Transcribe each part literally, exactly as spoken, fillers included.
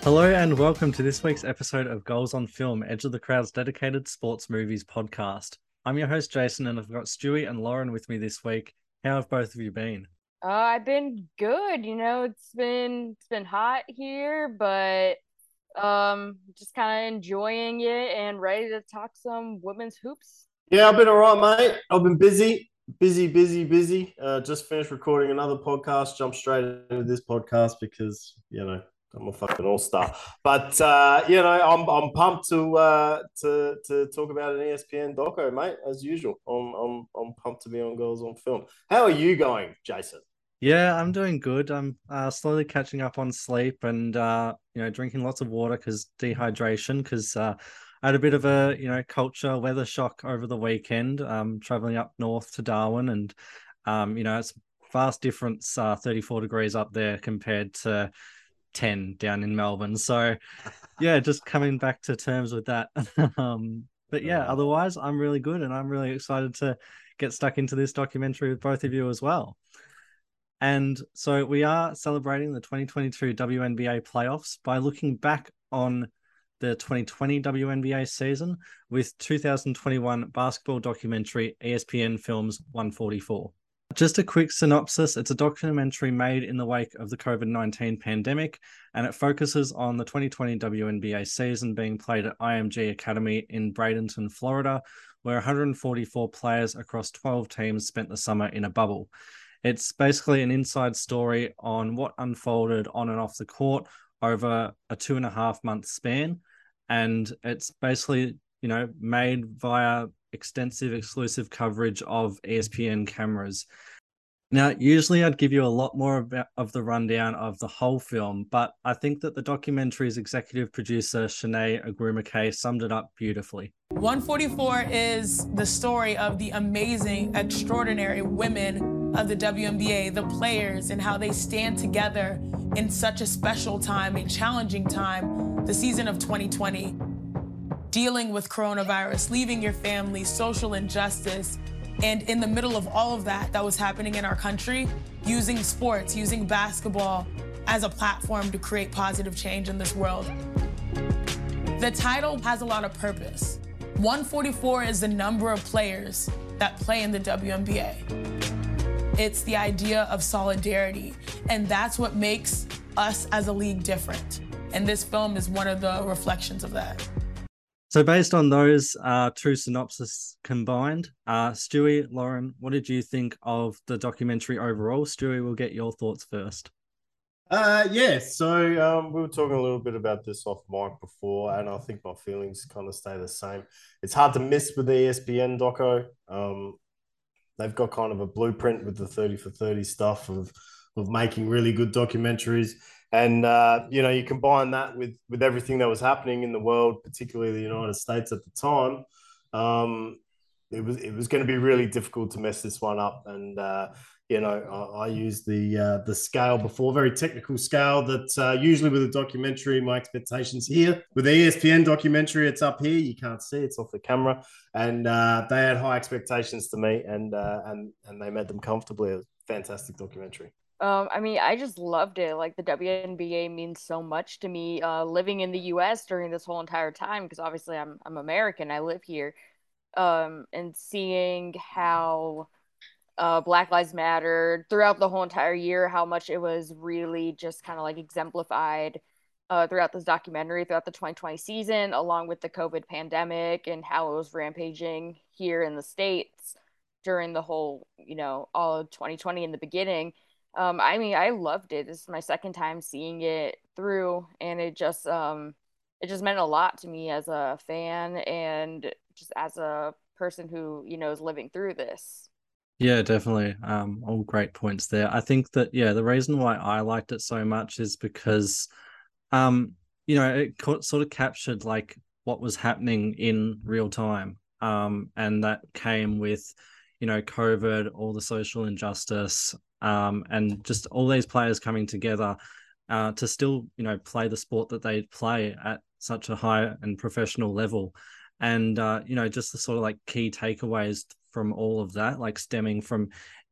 Hello and welcome to this week's episode of Goals on Film, Edge of the Crowd's dedicated sports movies podcast. I'm your host, Jason, and I've got Stewie and Lauren with me this week. How have both of you been? Uh, I've been good. You know, it's been it's been hot here, but um, just kind of enjoying it and ready to talk some women's hoops. Yeah, I've been all right, mate. I've been busy, busy, busy, busy. Uh, just finished recording another podcast. Jump straight into this podcast because you know I'm a fucking all star. But uh, you know, I'm I'm pumped to uh, to to talk about an E S P N doco, mate. As usual, I'm I'm I'm pumped to be on Girls on Film. How are you going, Jason? Yeah, I'm doing good. I'm uh, slowly catching up on sleep and uh, you know, drinking lots of water because dehydration. Because uh, I had a bit of a you know culture weather shock over the weekend. Um, traveling up north to Darwin, and um, you know, it's vast difference. Uh, thirty-four degrees up there compared to ten down in Melbourne. So yeah, just coming back to terms with that. um, but yeah, Uh, otherwise I'm really good, and I'm really excited to get stuck into this documentary with both of you as well. And so we are celebrating the twenty twenty-two W N B A playoffs by looking back on the twenty twenty W N B A season with two thousand twenty-one basketball documentary E S P N Films one forty-four. Just a quick synopsis. It's a documentary made in the wake of the COVID nineteen pandemic, and it focuses on the twenty twenty W N B A season being played at I M G Academy in Bradenton, Florida, where one hundred forty-four players across twelve teams spent the summer in a bubble. It's basically an inside story on what unfolded on and off the court over a two and a half month span. And it's basically, you know, made via extensive exclusive coverage of E S P N cameras. Now, usually I'd give you a lot more of, of the rundown of the whole film, but I think that the documentary's executive producer, Shanae Agrumake, summed it up beautifully. one forty-four is the story of the amazing, extraordinary women of the W N B A, the players, and how they stand together in such a special time, a challenging time, the season of twenty twenty. Dealing with coronavirus, leaving your family, social injustice, and in the middle of all of that that was happening in our country, using sports, using basketball as a platform to create positive change in this world. The title has a lot of purpose. one forty-four is the number of players that play in the W N B A. It's the idea of solidarity, and that's what makes us as a league different. And this film is one of the reflections of that. So based on those uh, two synopses combined, uh, Stewie, Lauren, what did you think of the documentary overall? Stewie, we'll get your thoughts first. Uh, yeah, so um, we were talking a little bit about this off mic before, and I think my feelings kind of stay the same. It's hard to miss with the E S P N doco. Um, they've got kind of a blueprint with the thirty for thirty stuff of of making really good documentaries. And, uh, you know, you combine that with with everything that was happening in the world, particularly the United States at the time. Um, it was it was going to be really difficult to mess this one up. And, uh, you know, I, I used the uh, the scale before, very technical scale that uh, usually with a documentary, my expectations here. With the E S P N documentary, it's up here. You can't see, it's off the camera. And uh, they had high expectations to me, and uh, and and they met them comfortably. It was a fantastic documentary. Um, I mean, I just loved it. Like the W N B A means so much to me. Uh, living in the U S during this whole entire time, because obviously I'm I'm American. I live here. Um, and seeing how uh, Black Lives Matter throughout the whole entire year, how much it was really just kind of like exemplified uh, throughout this documentary, throughout the twenty twenty season, along with the COVID pandemic and how it was rampaging here in the States during the whole, you know, all of twenty twenty in the beginning. Um, I mean, I loved it. This is my second time seeing it through, and it just um, it just meant a lot to me as a fan and just as a person who, you know, is living through this. Yeah, definitely. Um, all great points there. I think that, yeah, the reason why I liked it so much is because, um, you know, it co- sort of captured like what was happening in real time. Um, and that came with, you know, COVID, all the social injustice, um, and just all these players coming together uh, to still, you know, play the sport that they play at such a high and professional level. And, uh, you know, just the sort of like key takeaways from all of that, like stemming from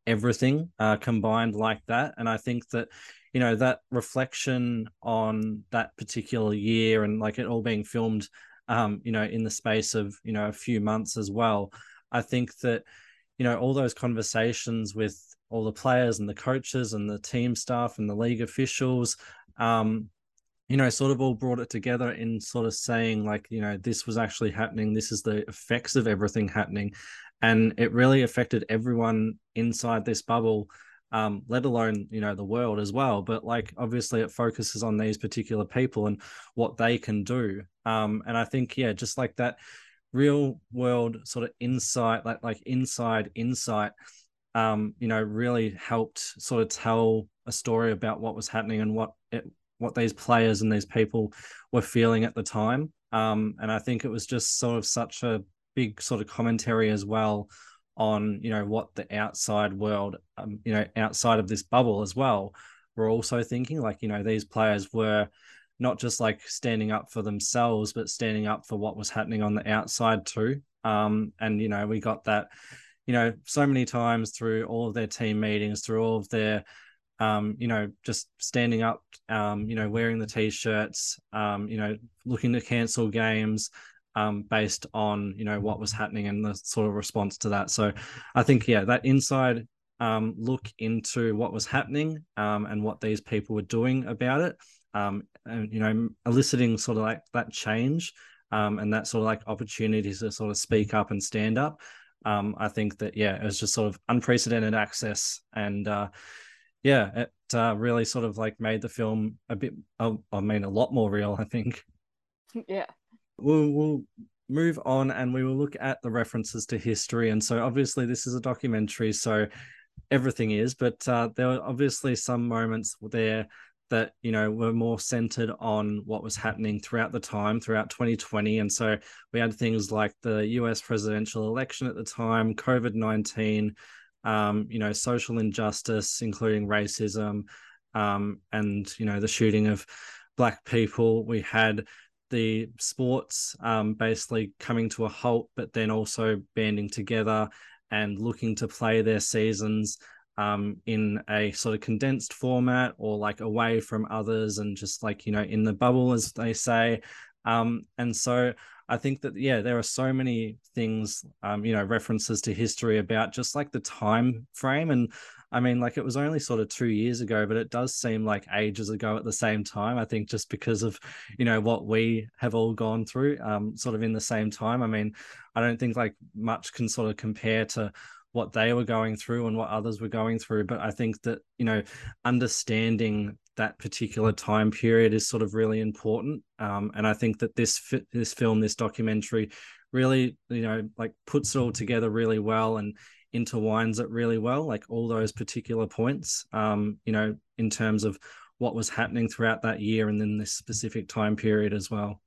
everything uh, combined like that. And I think that, you know, that reflection on that particular year and like it all being filmed, um, you know, in the space of, you know, a few months as well. I think that, you know, all those conversations with all the players and the coaches and the team staff and the league officials, um, you know, sort of all brought it together in sort of saying like, you know, this was actually happening. This is the effects of everything happening. And it really affected everyone inside this bubble, um, let alone, you know, the world as well. But like, obviously it focuses on these particular people and what they can do. Um, and I think, yeah, just like that real world sort of insight, like, like inside insight, um, you know, really helped sort of tell a story about what was happening and what it, what these players and these people were feeling at the time. Um, and I think it was just sort of such a big sort of commentary as well on, you know, what the outside world, um, you know, outside of this bubble as well, were also thinking. Like, you know, these players were not just like standing up for themselves, but standing up for what was happening on the outside too. Um, and, you know, we got that, you know, so many times through all of their team meetings, through all of their, um, you know, just standing up, um, you know, wearing the T-shirts, um, you know, looking to cancel games um, based on, you know, what was happening and the sort of response to that. So I think, yeah, that inside um, look into what was happening um, and what these people were doing about it, um, and, you know, eliciting sort of like that change um, and that sort of like opportunities to sort of speak up and stand up. Um, I think that, yeah, it was just sort of unprecedented access and, uh, yeah, it uh, really sort of like made the film a bit, uh, I mean, a lot more real, I think. Yeah. We'll, we'll move on and we will look at the references to history. And so obviously this is a documentary, so everything is, but uh, there were obviously some moments there that, you know, were more centered on what was happening throughout the time, throughout twenty twenty. And so we had things like the U S presidential election at the time, COVID nineteen, Um, you know, social injustice, including racism, um, and, you know, the shooting of Black people. We had the sports um, basically coming to a halt, but then also banding together and looking to play their seasons um, in a sort of condensed format or like away from others and just like, you know, in the bubble, as they say. Um, and so I think that, yeah, there are so many things, um, you know, references to history about just like the time frame. And I mean, like it was only sort of two years ago, but it does seem like ages ago at the same time. I think just because of, you know, what we have all gone through um, sort of in the same time. I mean, I don't think like much can sort of compare to what they were going through and what others were going through. But I think that, you know, understanding that particular time period is sort of really important. Um, and I think that this this film, this documentary really, you know, like puts it all together really well and intertwines it really well, like all those particular points, um, you know, in terms of what was happening throughout that year and then this specific time period as well.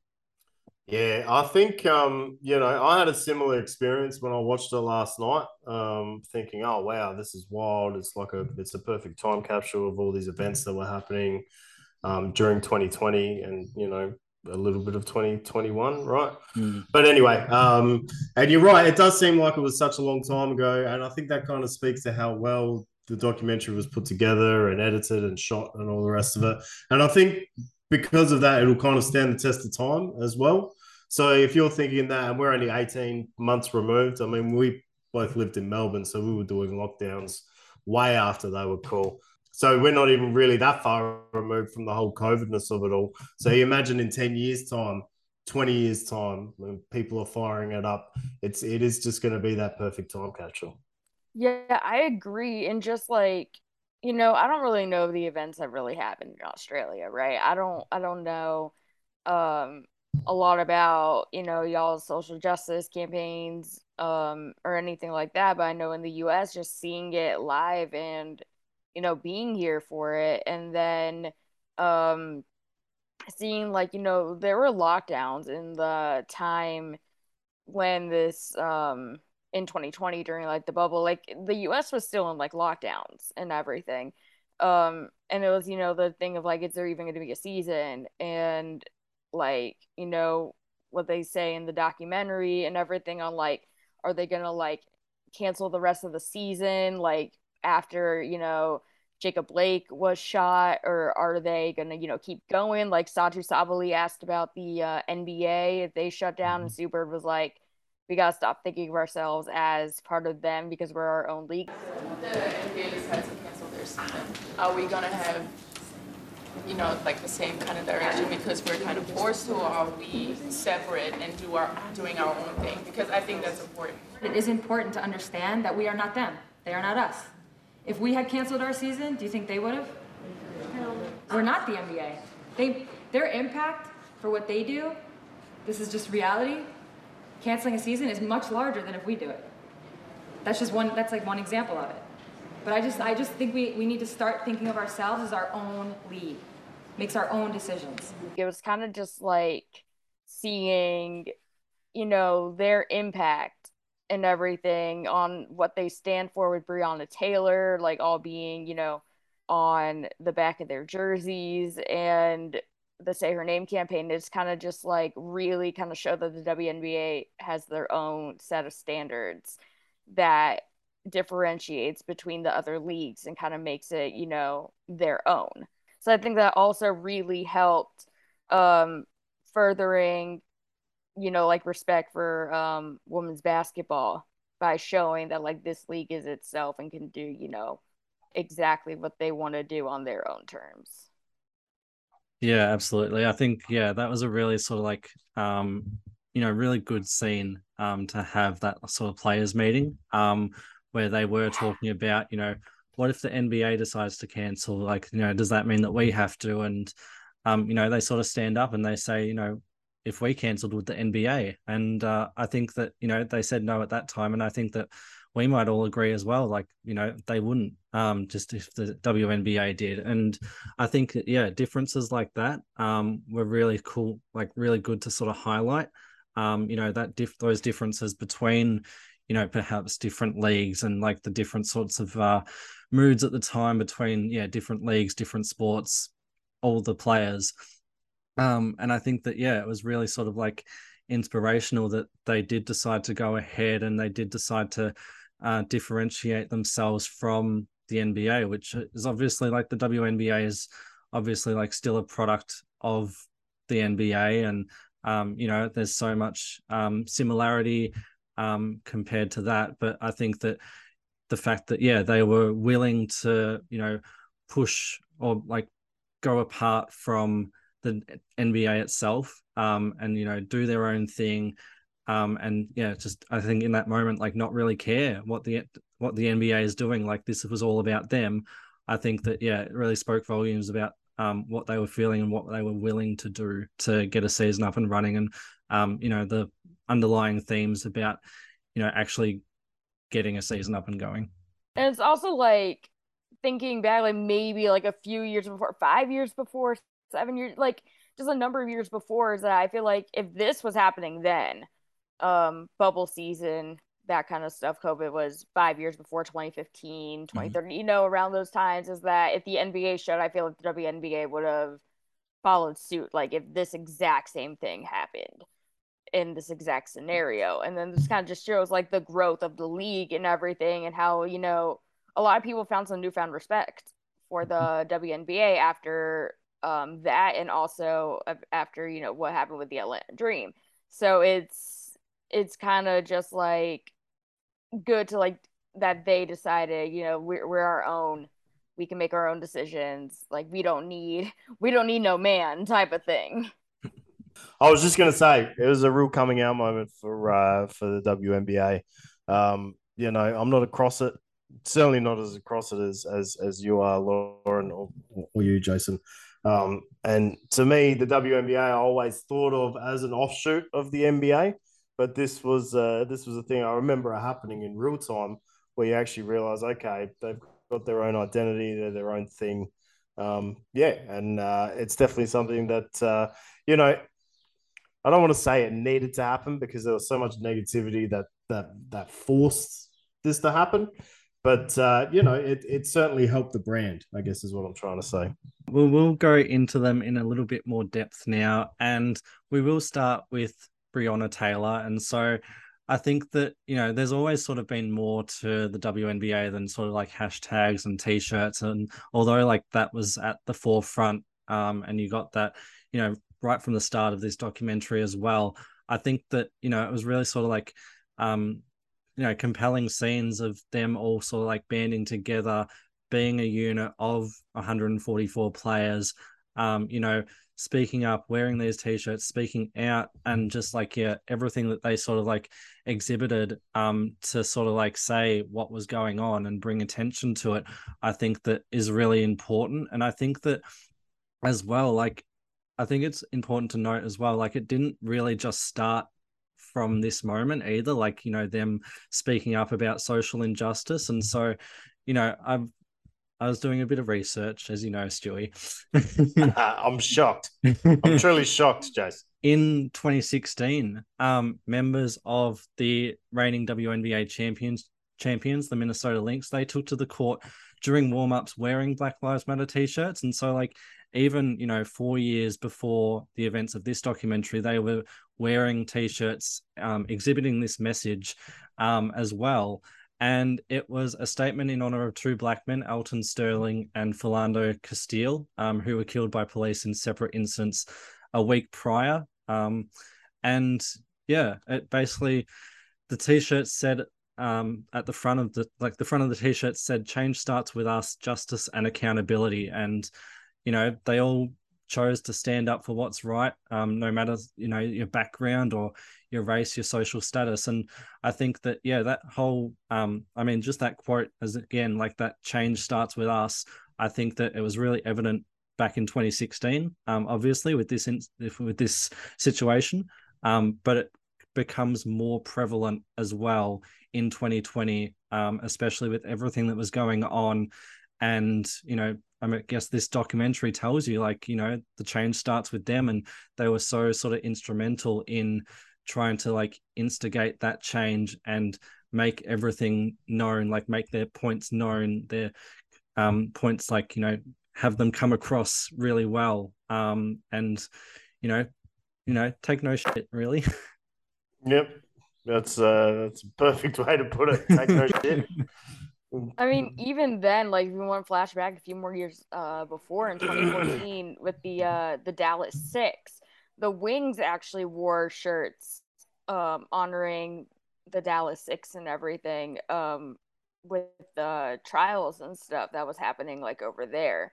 Yeah, I think, um, you know, I had a similar experience when I watched it last night, um, thinking, oh, wow, this is wild. It's like a, it's a perfect time capsule of all these events that were happening um, during twenty twenty and, you know, a little bit of twenty twenty-one, right? Mm. But anyway, um, and you're right, it does seem like it was such a long time ago. And I think that kind of speaks to how well the documentary was put together and edited and shot and all the rest of it. And I think because of that, it'll kind of stand the test of time as well. So if you're thinking that, and we're only eighteen months removed, I mean, we both lived in Melbourne, so we were doing lockdowns way after they were cool. So we're not even really that far removed from the whole COVIDness of it all. So you imagine in ten years' time, twenty years' time, when people are firing it up, it's it is just going to be that perfect time capsule. Yeah, I agree. And just like, you know, I don't really know the events that really happened in Australia, right? I don't I don't know um a lot about, you know, y'all's social justice campaigns um or anything like that, but I know in the U S just seeing it live and, you know, being here for it and then um seeing like, you know, there were lockdowns in the time when this um in twenty twenty during like the bubble, like the U S was still in like lockdowns and everything. Um and it was, you know, the thing of like, is there even going to be a season? And like, you know, what they say in the documentary and everything on like, are they gonna like cancel the rest of the season? Like after, you know, Jacob Blake was shot, or are they going to, you know, keep going? Like Satu Sabali asked about the uh, N B A if they shut down, and Sue Bird was like, we got to stop thinking of ourselves as part of them because we're our own league. The N B A decides to cancel their season. Are we going to have, you know, like the same kind of direction because we're kind of forced to, or are we separate and do our doing our own thing? Because I think that's important. It is important to understand that we are not them. They are not us. If we had canceled our season, do you think they would have? No. We're not the N B A. They, their impact for what they do, this is just reality. Canceling a season is much larger than if we do it. That's just one, that's like one example of it. But I just, I just think we, we need to start thinking of ourselves as our own league, makes our own decisions. It was kind of just like seeing, you know, their impact and everything on what they stand for with Breonna Taylor, like all being, you know, on the back of their jerseys, and the Say Her Name campaign. It's kind of just like really kind of show that the W N B A has their own set of standards that differentiates between the other leagues and kind of makes it, you know, their own. So I think that also really helped um, furthering, you know, like respect for um, women's basketball by showing that like this league is itself and can do, you know, exactly what they want to do on their own terms. Yeah, absolutely. I think, yeah, that was a really sort of like, um, you know, really good scene um, to have that sort of players meeting um, where they were talking about, you know, what if the N B A decides to cancel? Like, you know, does that mean that we have to? And, um, you know, they sort of stand up and they say, you know, if we cancelled with the N B A. And uh, I think that, you know, they said no at that time. And I think that we might all agree as well, like, you know, they wouldn't um, just if the W N B A did. And I think, yeah, differences like that um, were really cool, like really good to sort of highlight, um, you know, that diff- those differences between, you know, perhaps different leagues and like the different sorts of uh, moods at the time between, yeah, different leagues, different sports, all the players. Um, and I think that, yeah, it was really sort of like inspirational that they did decide to go ahead and they did decide to uh, differentiate themselves from the N B A, which is obviously like the W N B A is obviously like still a product of the N B A. And, um, you know, there's so much um, similarity um, compared to that. But I think that the fact that, yeah, they were willing to, you know, push or like go apart from the N B A itself um, and, you know, do their own thing. Um, and yeah, just I think in that moment, like not really care what the what the N B A is doing. Like this was all about them. I think that, yeah, it really spoke volumes about um, what they were feeling and what they were willing to do to get a season up and running. And, um, you know, the underlying themes about, you know, actually getting a season up and going. And it's also like thinking back, like maybe like a few years before, five years before, seven years, like just a number of years before, is that I feel like if this was happening then, um, bubble season, that kind of stuff, COVID was five years before twenty fifteen, twenty thirteen, mm-hmm. you know, around those times, is that if the N B A showed, I feel like the W N B A would have followed suit, like if this exact same thing happened in this exact scenario. And then this kind of just shows like the growth of the league and everything, and how, you know, a lot of people found some newfound respect for the W N B A after um, that, and also after, you know, what happened with the Atlanta Dream. So it's it's kind of just like good to like that they decided, you know, we're we're our own, we can make our own decisions, like we don't need we don't need no man type of thing. I was just gonna say it was a real coming out moment for uh, for the W N B A. Um, you know, I'm not across it, certainly not as across it as as as you are, Lauren, or, or you, Jason. Um, and to me, the W N B A I always thought of as an offshoot of the N B A. But this was uh, this was a thing I remember happening in real time, where you actually realize, okay, they've got their own identity, they're their own thing. Um, yeah, and uh, it's definitely something that, uh, you know, I don't want to say it needed to happen because there was so much negativity that that that forced this to happen. But, uh, you know, it, it certainly helped the brand, I guess is what I'm trying to say. Well, we'll go into them in a little bit more depth now, and we will start with Breonna Taylor. And so I think that, you know, there's always sort of been more to the W N B A than sort of like hashtags and t-shirts. And although like that was at the forefront, um, and you got that, you know, right from the start of this documentary as well, I think that, you know, it was really sort of like, um, you know, compelling scenes of them all sort of like banding together, being a unit of one hundred forty-four players, um, you know, speaking up, wearing these t-shirts, speaking out, and just like, yeah, everything that they sort of like exhibited um, to sort of like say what was going on and bring attention to it, I think that is really important. And I think that as well, like, I think it's important to note as well, like it didn't really just start from this moment either, like, you know, them speaking up about social injustice. And so, you know, I've I was doing a bit of research, as you know, Stewie. I'm shocked. I'm truly shocked, Jace. In twenty sixteen, um, members of the reigning W N B A champions, champions, the Minnesota Lynx, they took to the court during warm-ups wearing Black Lives Matter t-shirts. And so, like, even, you know, four years before the events of this documentary, they were wearing t-shirts, um, exhibiting this message um, as well. And it was a statement in honor of two black men, Alton Sterling and Philando Castile, um, who were killed by police in separate incidents a week prior. Um, and yeah, it basically, the t-shirt said um, at the front of the, like the front of the t-shirt said, "Change starts with us, justice and accountability." And, you know, they all chose to stand up for what's right, um, no matter, you know, your background or your race, your social status. And I think that, yeah, that whole, um, I mean, just that quote as again, like that change starts with us. I think that it was really evident back in twenty sixteen, um, obviously with this, in, with this situation, um, but it becomes more prevalent as well in twenty twenty, um, especially with everything that was going on. And, you know, I mean, I guess this documentary tells you, like, you know, the change starts with them, and they were so sort of instrumental in trying to like instigate that change and make everything known, like make their points known, their um, points, like, you know, have them come across really well. Um, and, you know, you know, take no shit, really. Yep. That's uh that's a perfect way to put it. Take no shit. I mean, even then, like if you want to flashback a few more years uh, before in twenty fourteen with the uh, the Dallas Six, the Wings actually wore shirts um, honoring the Dallas Six and everything um, with the trials and stuff that was happening like over there.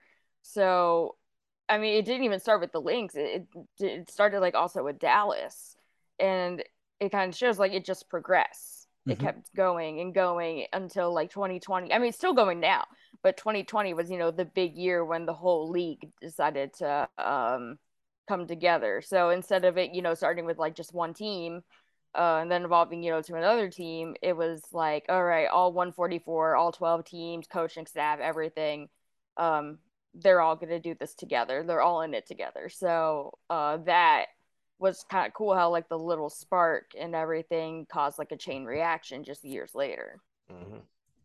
So, I mean, it didn't even start with the Lynx. It it, it started like also with Dallas, and it kind of shows like it just progressed. It mm-hmm. kept going and going until like twenty twenty. I mean, it's still going now, but twenty twenty was, you know, the big year when the whole league decided to um, come together. So instead of it, you know, starting with like just one team uh, and then evolving, you know, to another team, it was like, all right, all one forty-four, all twelve teams, coaching staff, everything. Um, they're all going to do this together. They're all in it together. So uh, that was kind of cool how like the little spark and everything caused like a chain reaction just years later. Mm-hmm.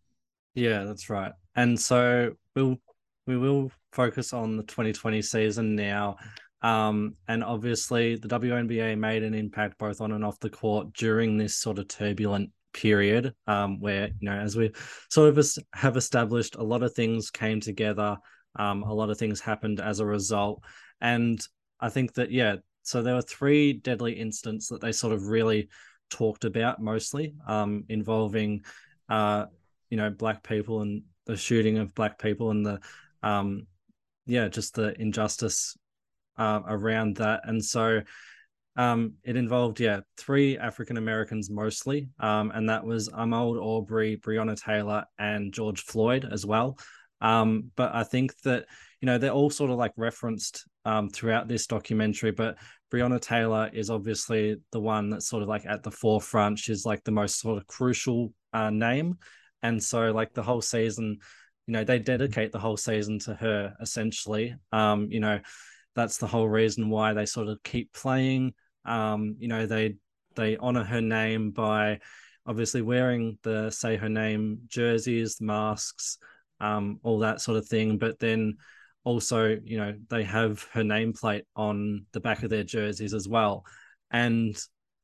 Yeah, that's right. And so we'll we will focus on the twenty twenty season now. Um, and obviously the W N B A made an impact both on and off the court during this sort of turbulent period, um, where, you know, as we sort of have established, a lot of things came together. Um, a lot of things happened as a result. And I think that, yeah, so there were three deadly incidents that they sort of really talked about mostly, um, involving, uh, you know, black people and the shooting of black people and the, um, yeah, just the injustice uh, around that. And so um, it involved, yeah, three African Americans mostly, um, and that was Ahmaud Arbery, Breonna Taylor, and George Floyd as well. Um, but I think that, you know, they're all sort of like referenced um, throughout this documentary, but Breonna Taylor is obviously the one that's sort of like at the forefront. She's like the most sort of crucial uh, name. And so like the whole season, you know, they dedicate the whole season to her essentially. Um, you know, that's the whole reason why they sort of keep playing. Um, you know, they, they honor her name by obviously wearing the Say Her Name jerseys, masks, um, all that sort of thing. But then also, you know, they have her nameplate on the back of their jerseys as well. And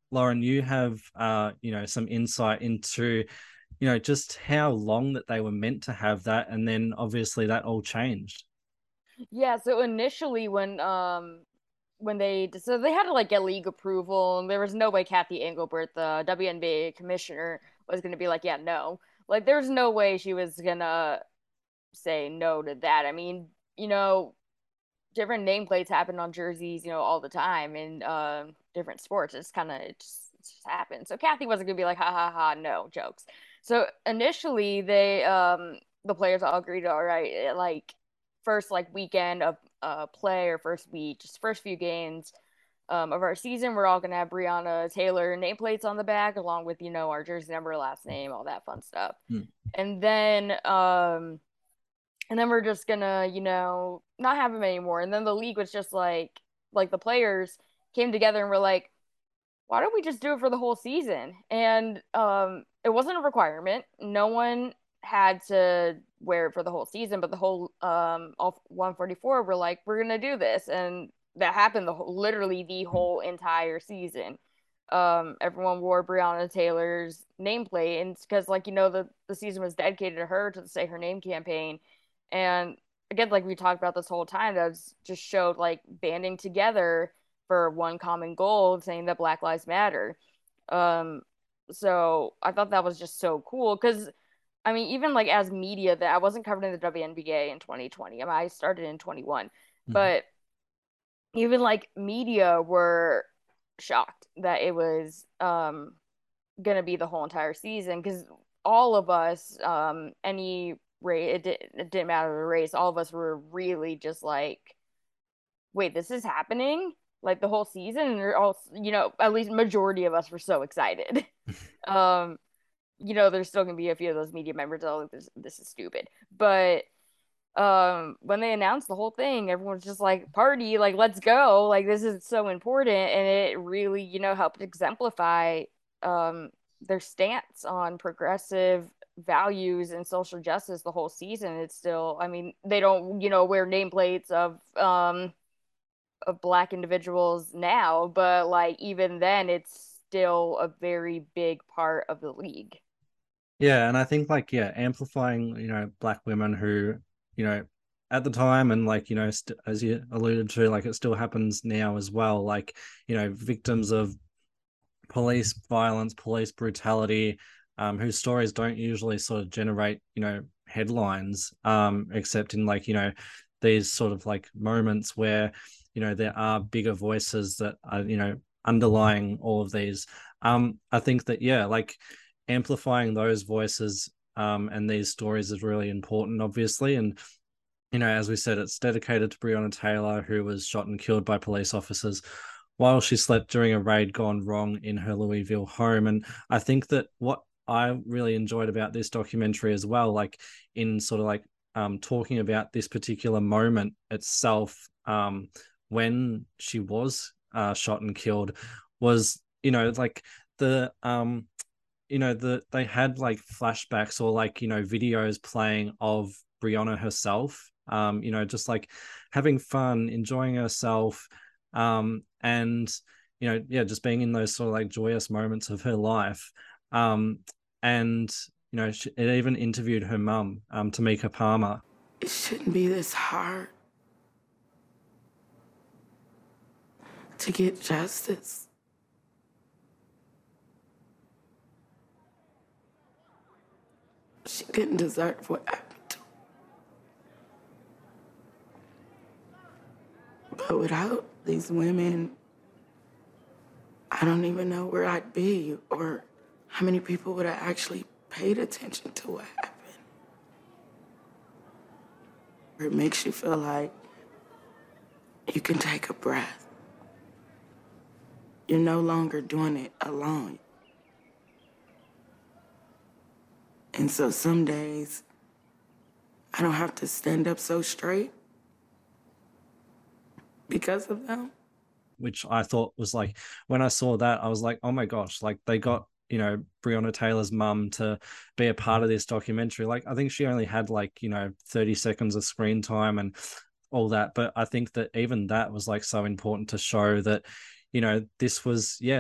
Lauren, you have, uh, you know, some insight into, you know, just how long that they were meant to have that. And then obviously that all changed. Yeah, so initially when um when they so they had to like get league approval, and there was no way Kathy Engelbert, the W N B A commissioner, was gonna be like, yeah, no. Like there's no way she was gonna say no to that. I mean, you know, different nameplates happen on jerseys, you know, all the time in uh, different sports. It's kind of it just, it just happens. So Kathy wasn't gonna be like, ha ha ha, no jokes. So initially, they um the players all agreed, all right, like first like weekend of uh play or first week, just first few games um of our season, we're all gonna have Breonna Taylor nameplates on the back, along with you know our jersey number, last name, all that fun stuff. Hmm. And then um and then we're just gonna, you know, not have him anymore. And then the league was just like, like the players came together and were like, why don't we just do it for the whole season? And um, it wasn't a requirement. No one had to wear it for the whole season, but the whole um, all one forty-four were like, we're gonna do this, and that happened the whole, literally the whole entire season. Um, everyone wore Breonna Taylor's nameplate, and because like you know the the season was dedicated to her, to the Say Her Name campaign, and again, like we talked about this whole time, that was just showed like banding together for one common goal, saying that Black Lives Matter. Um, so I thought that was just so cool because, I mean, even like as media, that I wasn't covered in the W N B A in twenty twenty. I mean, I started in twenty-one, mm-hmm. but even like media were shocked that it was um gonna be the whole entire season, because all of us, um, any race, it, did, it didn't matter the race, all of us were really just like, wait, this is happening? Like the whole season? And they're all, you know, at least majority of us were so excited. um, you know, there's still gonna be a few of those media members that are like, this, this is stupid. But um, when they announced the whole thing, everyone's just like, party, like, let's go. Like, this is so important. And it really, you know, helped exemplify um, their stance on progressive values and social justice the whole season. It's still, I mean, they don't, you know, wear nameplates of, um, of Black individuals now, but like even then it's still a very big part of the league. Yeah, and I think like yeah, amplifying, you know, Black women who, you know, at the time, and like, you know, st- as you alluded to, like it still happens now as well, like, you know, victims of police violence, police brutality, um, whose stories don't usually sort of generate, you know, headlines, um, except in like, you know, these sort of like moments where, you know, there are bigger voices that are, you know, underlying all of these. Um, I think that, yeah, like amplifying those voices um, and these stories is really important, obviously. And, you know, as we said, it's dedicated to Breonna Taylor, who was shot and killed by police officers while she slept during a raid gone wrong in her Louisville home. And I think that what I really enjoyed about this documentary as well, like in sort of like um, talking about this particular moment itself, um, when she was uh, shot and killed, was, you know, like the, um, you know, the they had like flashbacks or like, you know, videos playing of Breonna herself, um, you know, just like having fun, enjoying herself, um, and, you know, yeah, just being in those sort of like joyous moments of her life. Um, and, you know, she, it even interviewed her mum, um, Tamika Palmer. It shouldn't be this hard to get justice. She didn't deserve what happened to her. But without these women, I don't even know where I'd be or how many people would have actually paid attention to what happened. It makes you feel like you can take a breath. You're no longer doing it alone. And so some days, I don't have to stand up so straight because of them. Which I thought was like, when I saw that, I was like, oh my gosh, like they got, you know, Breonna Taylor's mum to be a part of this documentary. Like, I think she only had like, you know, thirty seconds of screen time and all that. But I think that even that was like so important to show that, you know, this was, yeah,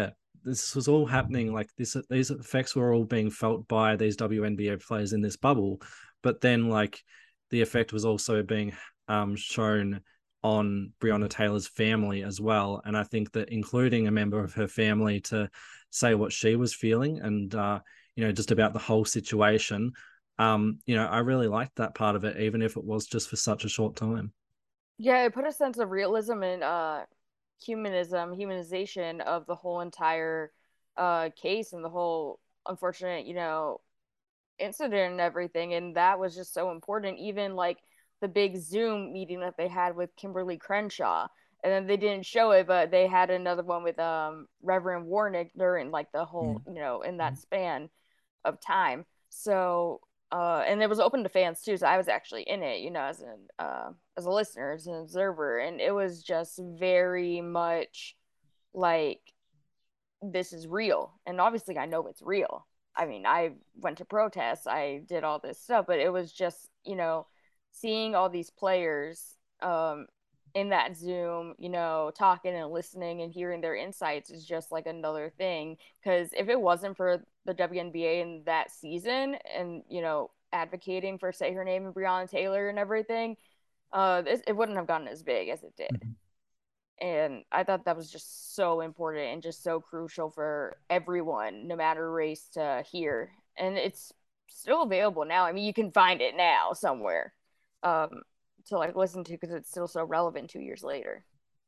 this was all happening, like this, these effects were all being felt by these W N B A players in this bubble, but then like the effect was also being um, shown on Breonna Taylor's family as well. And I think that including a member of her family to say what she was feeling and, uh, you know, just about the whole situation, um, you know, I really liked that part of it, even if it was just for such a short time. Yeah, it put a sense of realism and uh, humanism, humanization of the whole entire uh, case and the whole unfortunate, you know, incident and everything. And that was just so important. Even like the big Zoom meeting that they had with Kimberly Crenshaw. And then they didn't show it, but they had another one with um Reverend Warnick during like the whole, you know, in that span of time. So uh and it was open to fans too. So I was actually in it, you know, as an uh as a listener, as an observer, and it was just very much like this is real. And obviously I know it's real. I mean, I went to protests, I did all this stuff, but it was just, you know, seeing all these players um, in that Zoom, you know, talking and listening and hearing their insights is just like another thing. Because if it wasn't for the W N B A in that season and, you know, advocating for Say Her Name and Breonna Taylor and everything, uh, this, it wouldn't have gotten as big as it did. Mm-hmm. And I thought that was just so important and just so crucial for everyone, no matter race, to hear. And it's still available now. I mean, you can find it now somewhere um, to like listen to because it's still so relevant two years later.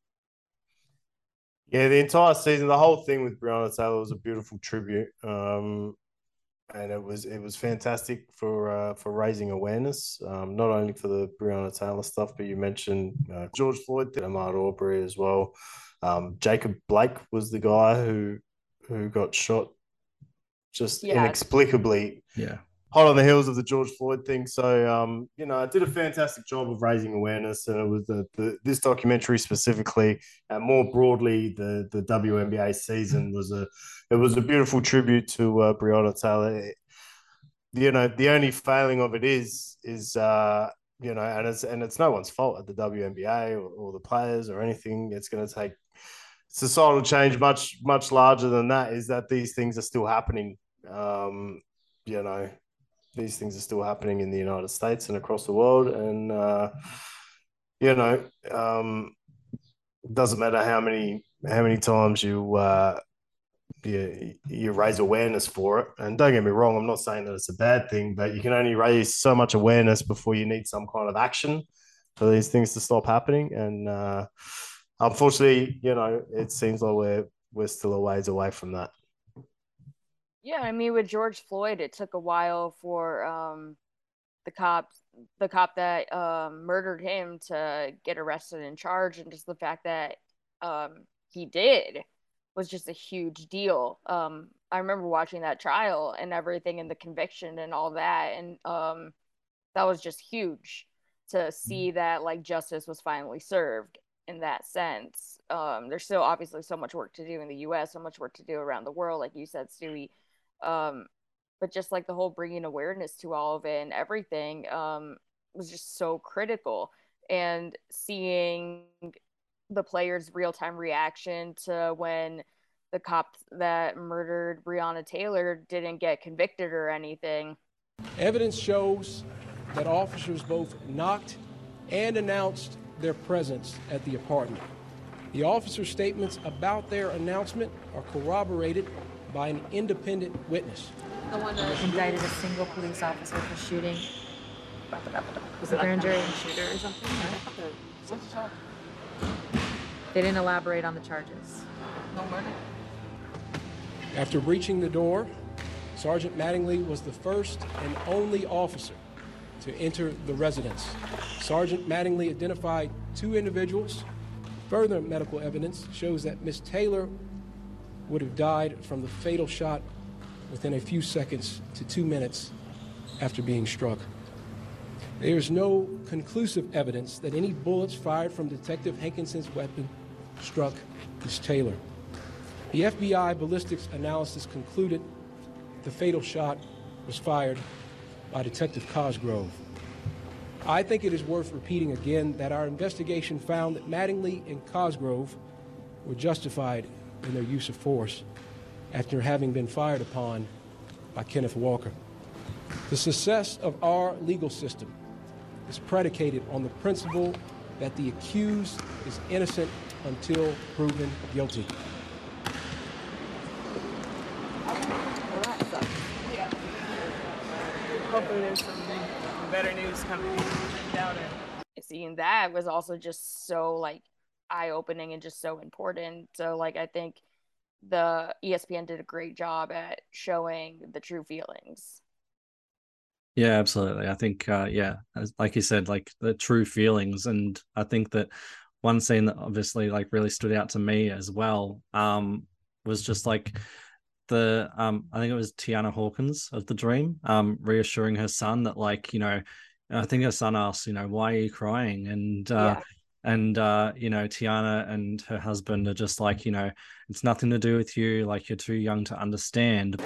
Yeah, the entire season, the whole thing with Breonna Taylor was a beautiful tribute. Um, and it was it was fantastic for uh, for raising awareness, um, not only for the Breonna Taylor stuff, but you mentioned uh, George Floyd, Ahmaud Arbery as well. Um, Jacob Blake was the guy who who got shot just yeah. inexplicably. Yeah. Hot on the heels of the George Floyd thing. So, um, you know, I did a fantastic job of raising awareness, and it was the, the this documentary specifically, and more broadly, the the W N B A season was a it was a beautiful tribute to uh, Breonna Taylor. It, you know, the only failing of it is is uh, you know, and it's and it's no one's fault at the W N B A or, or the players or anything. It's going to take societal change much much larger than that. Is that these things are still happening? Um, you know. These things are still happening in the United States and across the world. And, uh, you know, um, it doesn't matter how many how many times you, uh, you you raise awareness for it. And don't get me wrong, I'm not saying that it's a bad thing, but you can only raise so much awareness before you need some kind of action for these things to stop happening. And uh, unfortunately, you know, it seems like we're, we're still a ways away from that. Yeah, I mean, with George Floyd, it took a while for um, the cop, the cop that um, murdered him to get arrested and charged, and just the fact that um, he did was just a huge deal. Um, I remember watching that trial and everything, and the conviction and all that, and um, that was just huge to see that like justice was finally served in that sense. Um, there's still obviously so much work to do in the U S, so much work to do around the world, like you said, Stewie. Um, but just like the whole bringing awareness to all of it and everything um, was just so critical. And seeing the players' real-time reaction to when the cop that murdered Breonna Taylor didn't get convicted or anything. Evidence shows that officers both knocked and announced their presence at the apartment. The officers' statements about their announcement are corroborated by an independent witness. The one that indicted a single police officer for shooting. Was it a grand jury shooter or something? Right? They didn't elaborate on the charges. No murder. After breaching the door, Sergeant Mattingly was the first and only officer to enter the residence. Sergeant Mattingly identified two individuals. Further medical evidence shows that Miz Taylor would have died from the fatal shot within a few seconds to two minutes after being struck. There is no conclusive evidence that any bullets fired from Detective Hankinson's weapon struck Miz Taylor. The F B I ballistics analysis concluded the fatal shot was fired by Detective Cosgrove. I think it is worth repeating again that our investigation found that Mattingly and Cosgrove were justified in their use of force. after having been fired upon by Kenneth Walker. The success of our legal system is predicated on the principle that the accused is innocent until proven guilty. Hopefully there's some better news coming down there. Seeing that was also just so like eye-opening and just so important. So like I think the E S P N did a great job at showing the true feelings. Yeah, absolutely. I think, uh, yeah, as, like you said, like the true feelings. And I think that one scene that obviously like really stood out to me as well um, was just like the, um, I think it was Tiana Hawkins of The Dream, um, reassuring her son that like, you know, I think her son asked, you know, why are you crying? And, uh, yeah. And, uh, you know, Tiana and her husband are just like, you know, it's nothing to do with you. Like, you're too young to understand.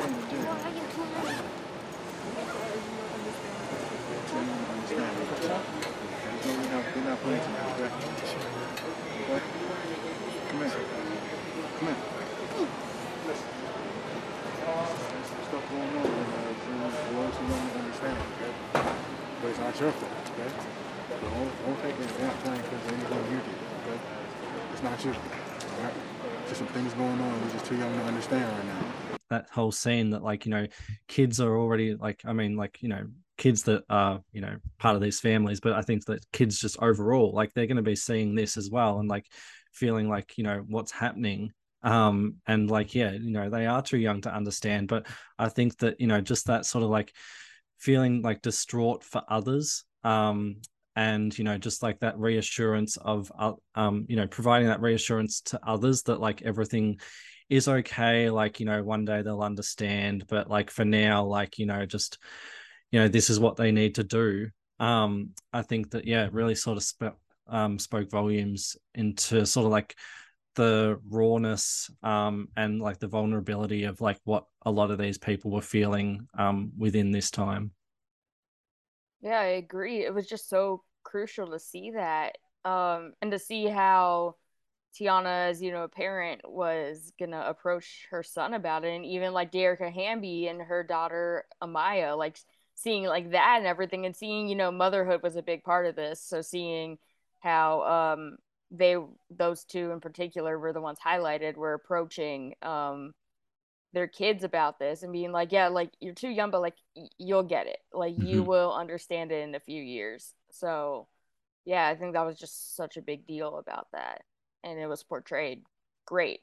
But it's not your fault, okay? Don't, don't take it that blame because of anything you did, okay? It's not you, all right? Just some things going on we're just too young to understand right now. That whole scene that, like, you know, kids are already, like, I mean, like, you know, kids that are, you know, part of these families, but I think that kids just overall, like, they're going to be seeing this as well and, like, feeling like, you know, what's happening. Um, and, like, yeah, you know, they are too young to understand. But I think that, you know, just that sort of, like, feeling like distraught for others, um, and, you know, just like that reassurance of, uh, um, you know, providing that reassurance to others that like everything is okay. Like, you know, one day they'll understand, but like for now, like, you know, just, you know, this is what they need to do. Um, I think that, yeah, it really sort of sp- um, spoke volumes into sort of like the rawness um, and like the vulnerability of like what a lot of these people were feeling um, within this time. Yeah, I agree. It was just so crucial to see that um, and to see how Tiana, as you know, a parent, was gonna approach her son about it, and even like Dearica Hamby and her daughter Amaya, like seeing like that and everything, and seeing, you know, motherhood was a big part of this. So seeing how um they those two in particular were the ones highlighted were approaching um their kids about this and being like, yeah, like you're too young, but like y- you'll get it, like mm-hmm. you will understand it in a few years. So yeah, I think that was just such a big deal about that, and it was portrayed great.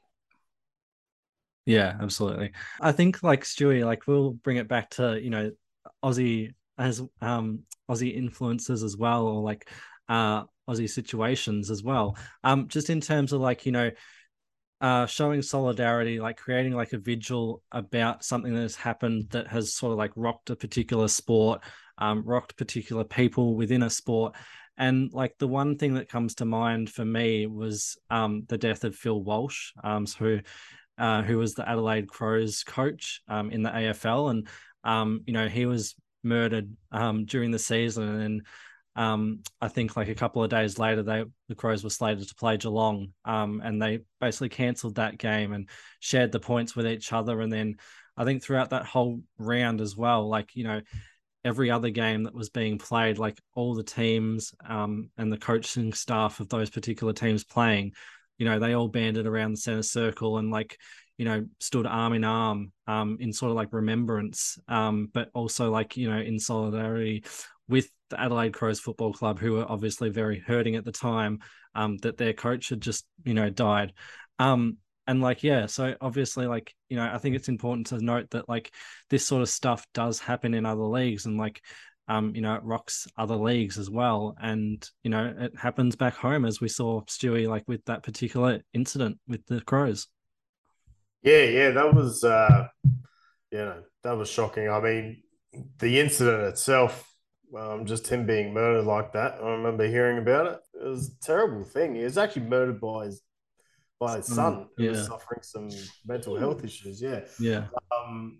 Yeah, absolutely. I think like Stewie, like we'll bring it back to, you know, Aussie as um Aussie influences as well, or like uh Aussie situations as well. Um, just in terms of like, you know, uh showing solidarity, like creating like a vigil about something that has happened that has sort of like rocked a particular sport, um, rocked particular people within a sport. And like the one thing that comes to mind for me was um the death of Phil Walsh, um, so uh, who was the Adelaide Crows coach um, in the A F L. And, um, you know, he was murdered um, during the season. And um, I think like a couple of days later, they the Crows were slated to play Geelong. Um, and they basically cancelled that game and shared the points with each other. And then I think throughout that whole round as well, like, you know, every other game that was being played, like all the teams um, and the coaching staff of those particular teams playing, you know, they all banded around the center circle and like, you know, stood arm in arm um, in sort of like remembrance, um, but also like, you know, in solidarity with the Adelaide Crows Football Club, who were obviously very hurting at the time um, that their coach had just, you know, died. Um, and like, yeah, so obviously like, you know, I think it's important to note that like this sort of stuff does happen in other leagues and like, Um, you know, it rocks other leagues as well. And, you know, it happens back home, as we saw Stewie, like with that particular incident with the Crows. Yeah, yeah, that was, uh, you know, that was shocking. I mean, the incident itself, um, just him being murdered like that, I remember hearing about it. It was a terrible thing. He was actually murdered by his, by his son, who yeah. was suffering some mental health issues. Yeah. Yeah. Um,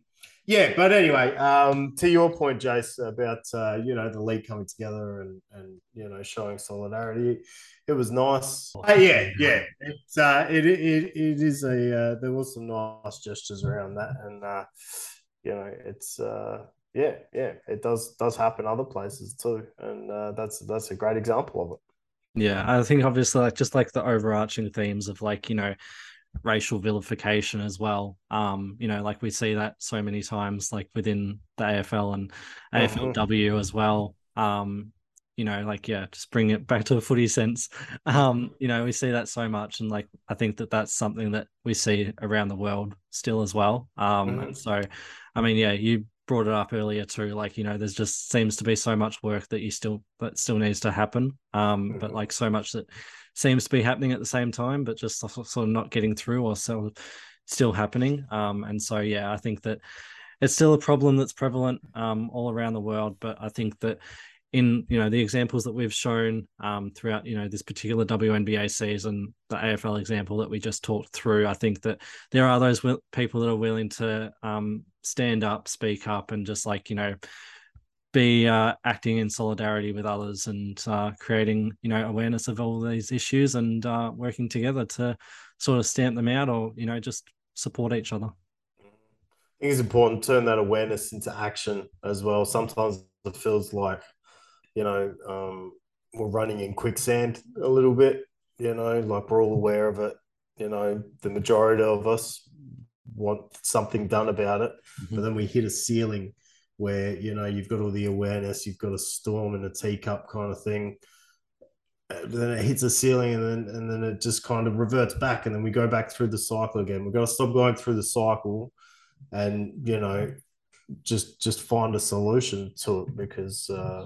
Yeah, but anyway, um, to your point, Jace, about uh, you know the league coming together and and you know showing solidarity, it was nice. Uh, yeah, yeah, it's uh, it, it it is a uh, there was some nice gestures around that, and uh, you know it's uh, yeah, yeah, it does does happen other places too, and uh, that's that's a great example of it. Yeah, I think obviously like just like the overarching themes of like, you know, racial vilification as well. Um, you know, like we see that so many times, like within the A F L and A F L W as well. Um, you know, like yeah, just bring it back to a footy sense. Um, you know, we see that so much, and like I think that that's something that we see around the world still as well. Um, Mm-hmm. and so, I mean, yeah, you brought it up earlier too. Like you know, there's just seems to be so much work that you still that still needs to happen. Um, Mm-hmm. but like so much that seems to be happening at the same time, but just sort of not getting through or so still happening. Um, and so, yeah, I think that it's still a problem that's prevalent um, all around the world. But I think that in, you know, the examples that we've shown um, throughout, you know, this particular W N B A season, the A F L example that we just talked through, I think that there are those w- people that are willing to um, stand up, speak up, and just like, you know, be uh, acting in solidarity with others and uh, creating, you know, awareness of all these issues and uh, working together to sort of stamp them out or, you know, just support each other. I think it's important to turn that awareness into action as well. Sometimes it feels like, you know, um, we're running in quicksand a little bit, you know, like we're all aware of it. You know, the majority of us want something done about it, Mm-hmm. but then we hit a ceiling where, you know, you've got all the awareness, you've got a storm in a teacup kind of thing. Then it hits a ceiling and then and then it just kind of reverts back and then we go back through the cycle again. We've got to stop going through the cycle and, you know, just just find a solution to it because uh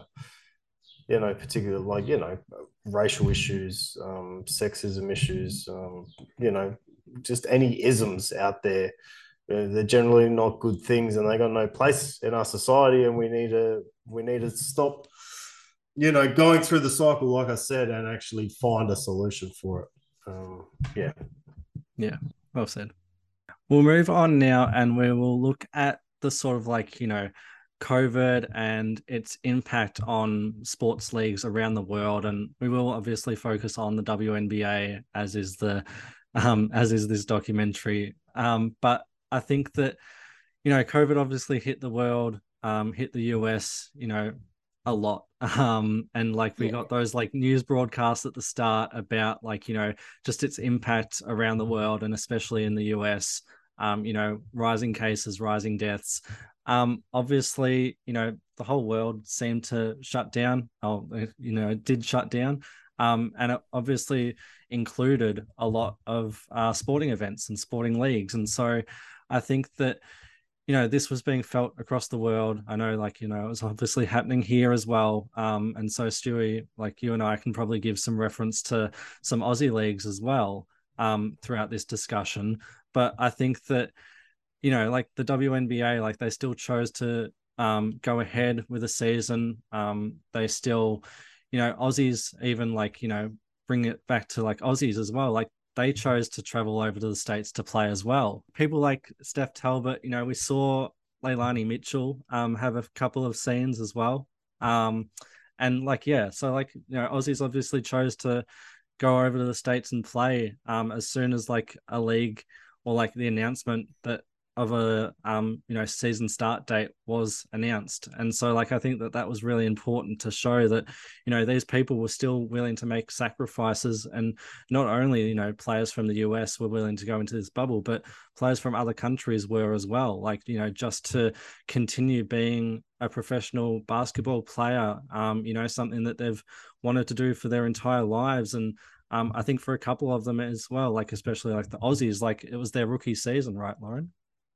you know, particularly like, you know, racial issues, um, sexism issues, um, you know, just any isms out there. Uh, They're generally not good things, and they got no place in our society. And we need to we need to stop, you know, going through the cycle, like I said, and actually find a solution for it. Um, yeah, Yeah, well said. We'll move on now and we will look at the sort of like, you know, COVID and its impact on sports leagues around the world. And we will obviously focus on the W N B A as is the um as is this documentary. Um, but I think that, you know, COVID obviously hit the world, um, hit the U S, you know, a lot. Um, and like we Yeah. got those like news broadcasts at the start about like, you know, just its impact around the world and especially in the U S, um, you know, rising cases, rising deaths. Um, obviously, you know, the whole world seemed to shut down. Oh, you know, it did shut down. Um, and it obviously included a lot of uh, sporting events and sporting leagues. And so I think that, you know, this was being felt across the world. I know, like, you know, it was obviously happening here as well. Um, and so, Stewie, like you and I can probably give some reference to some Aussie leagues as well um, throughout this discussion. But I think that, you know, like the W N B A, like they still chose to um, go ahead with a season. Um, they still, you know, Aussies even like, you know, bring it back to like Aussies as well. Like they chose to travel over to the States to play as well. People like Steph Talbot, you know, we saw Leilani Mitchell um, have a couple of scenes as well. Um, and like, yeah, so like, you know, Aussies obviously chose to go over to the States and play um, as soon as like a league or like the announcement that of a um you know season start date was announced. And so like I think that that was really important to show that, you know, these people were still willing to make sacrifices, and not only, you know, players from the U S were willing to go into this bubble, but players from other countries were as well, like, you know, just to continue being a professional basketball player, um you know, something that they've wanted to do for their entire lives. And um I think for a couple of them as well, like especially like the Aussies, like it was their rookie season, right, Lauren?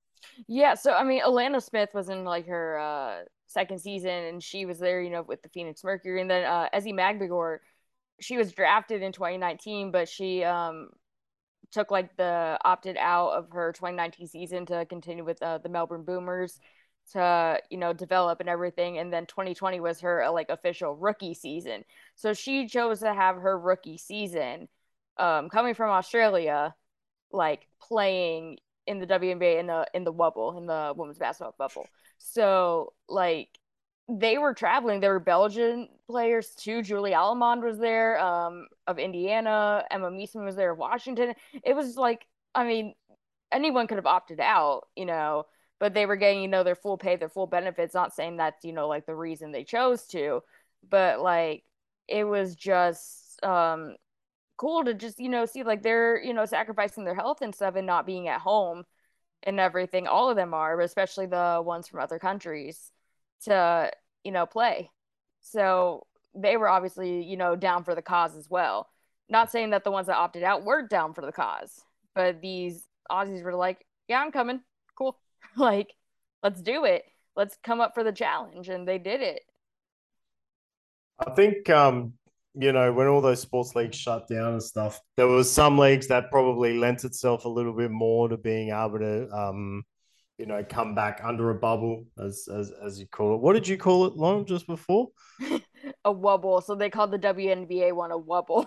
Yeah, so I mean, Alana Smith was in like her uh second season, and she was there, you know, with the Phoenix Mercury, and then uh Ezzy Magbegor, she was drafted in twenty nineteen, but she um took like the opted out of her twenty nineteen season to continue with uh, the Melbourne Boomers to, you know, develop and everything, and then twenty twenty was her uh, like official rookie season. So she chose to have her rookie season um coming from Australia, like playing in the W N B A in the in the bubble, in the women's basketball bubble. So like they were traveling. There were Belgian players too. Julie Allemond was there, um, of Indiana. Emma Meesman was there of Washington. It was like, I mean, anyone could have opted out, you know, but they were getting, you know, their full pay, their full benefits. Not saying that's, you know, like the reason they chose to, but like it was just um cool to just, you know, see like they're, you know, sacrificing their health and stuff and not being at home and everything. All of them are, but especially the ones from other countries to, you know, play. So they were obviously, you know, down for the cause as well. Not saying that the ones that opted out weren't down for the cause, but these Aussies were like, yeah, I'm coming. Cool. Like, let's do it. Let's come up for the challenge. And they did it. I think, um, you know, when all those sports leagues shut down and stuff, there was some leagues that probably lent itself a little bit more to being able to, um, you know, come back under a bubble, as as as you call it. What did you call it, Lauren, just before? A wubble. So they called the W N B A one a wubble.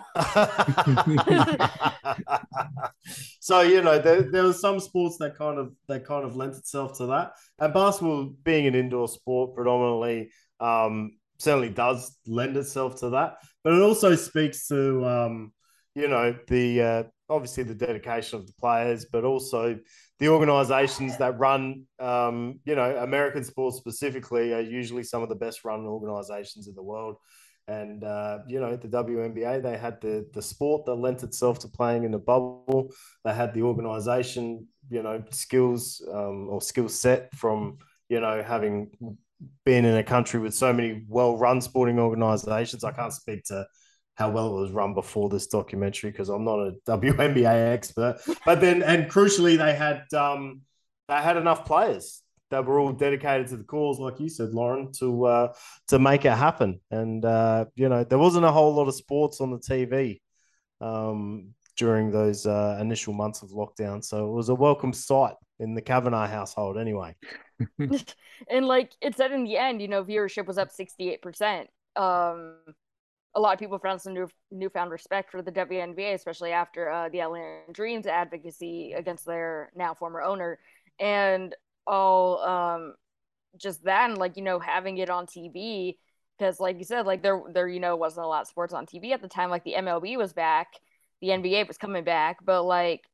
So, you know, there, there was some sports that kind of that kind of lent itself to that. And basketball, being an indoor sport predominantly, um, certainly does lend itself to that. But it also speaks to, um, you know, the uh, obviously the dedication of the players, but also the organizations that run, um, you know, American sports specifically are usually some of the best run organizations in the world. And, uh, you know, the W N B A, they had the the sport that lent itself to playing in the bubble. They had the organization, you know, skills um, or skill set from, you know, having been in a country with so many well-run sporting organizations. I can't speak to how well it was run before this documentary because I'm not a W N B A expert. But then, and crucially, they had um, they had enough players that were all dedicated to the cause, like you said, Lauren, to uh, to make it happen. And uh, you know, there wasn't a whole lot of sports on the T V um, during those uh, initial months of lockdown, so it was a welcome sight in the Kavanagh household, anyway. And like it said in the end, you know, viewership was up sixty-eight percent. Um, a lot of people found some new newfound respect for the W N B A, especially after uh, the L A Dreams advocacy against their now former owner, and all um, just that, and like, you know, having it on T V, because like you said, like there there you know wasn't a lot of sports on T V at the time. Like the M L B was back, the N B A was coming back, but like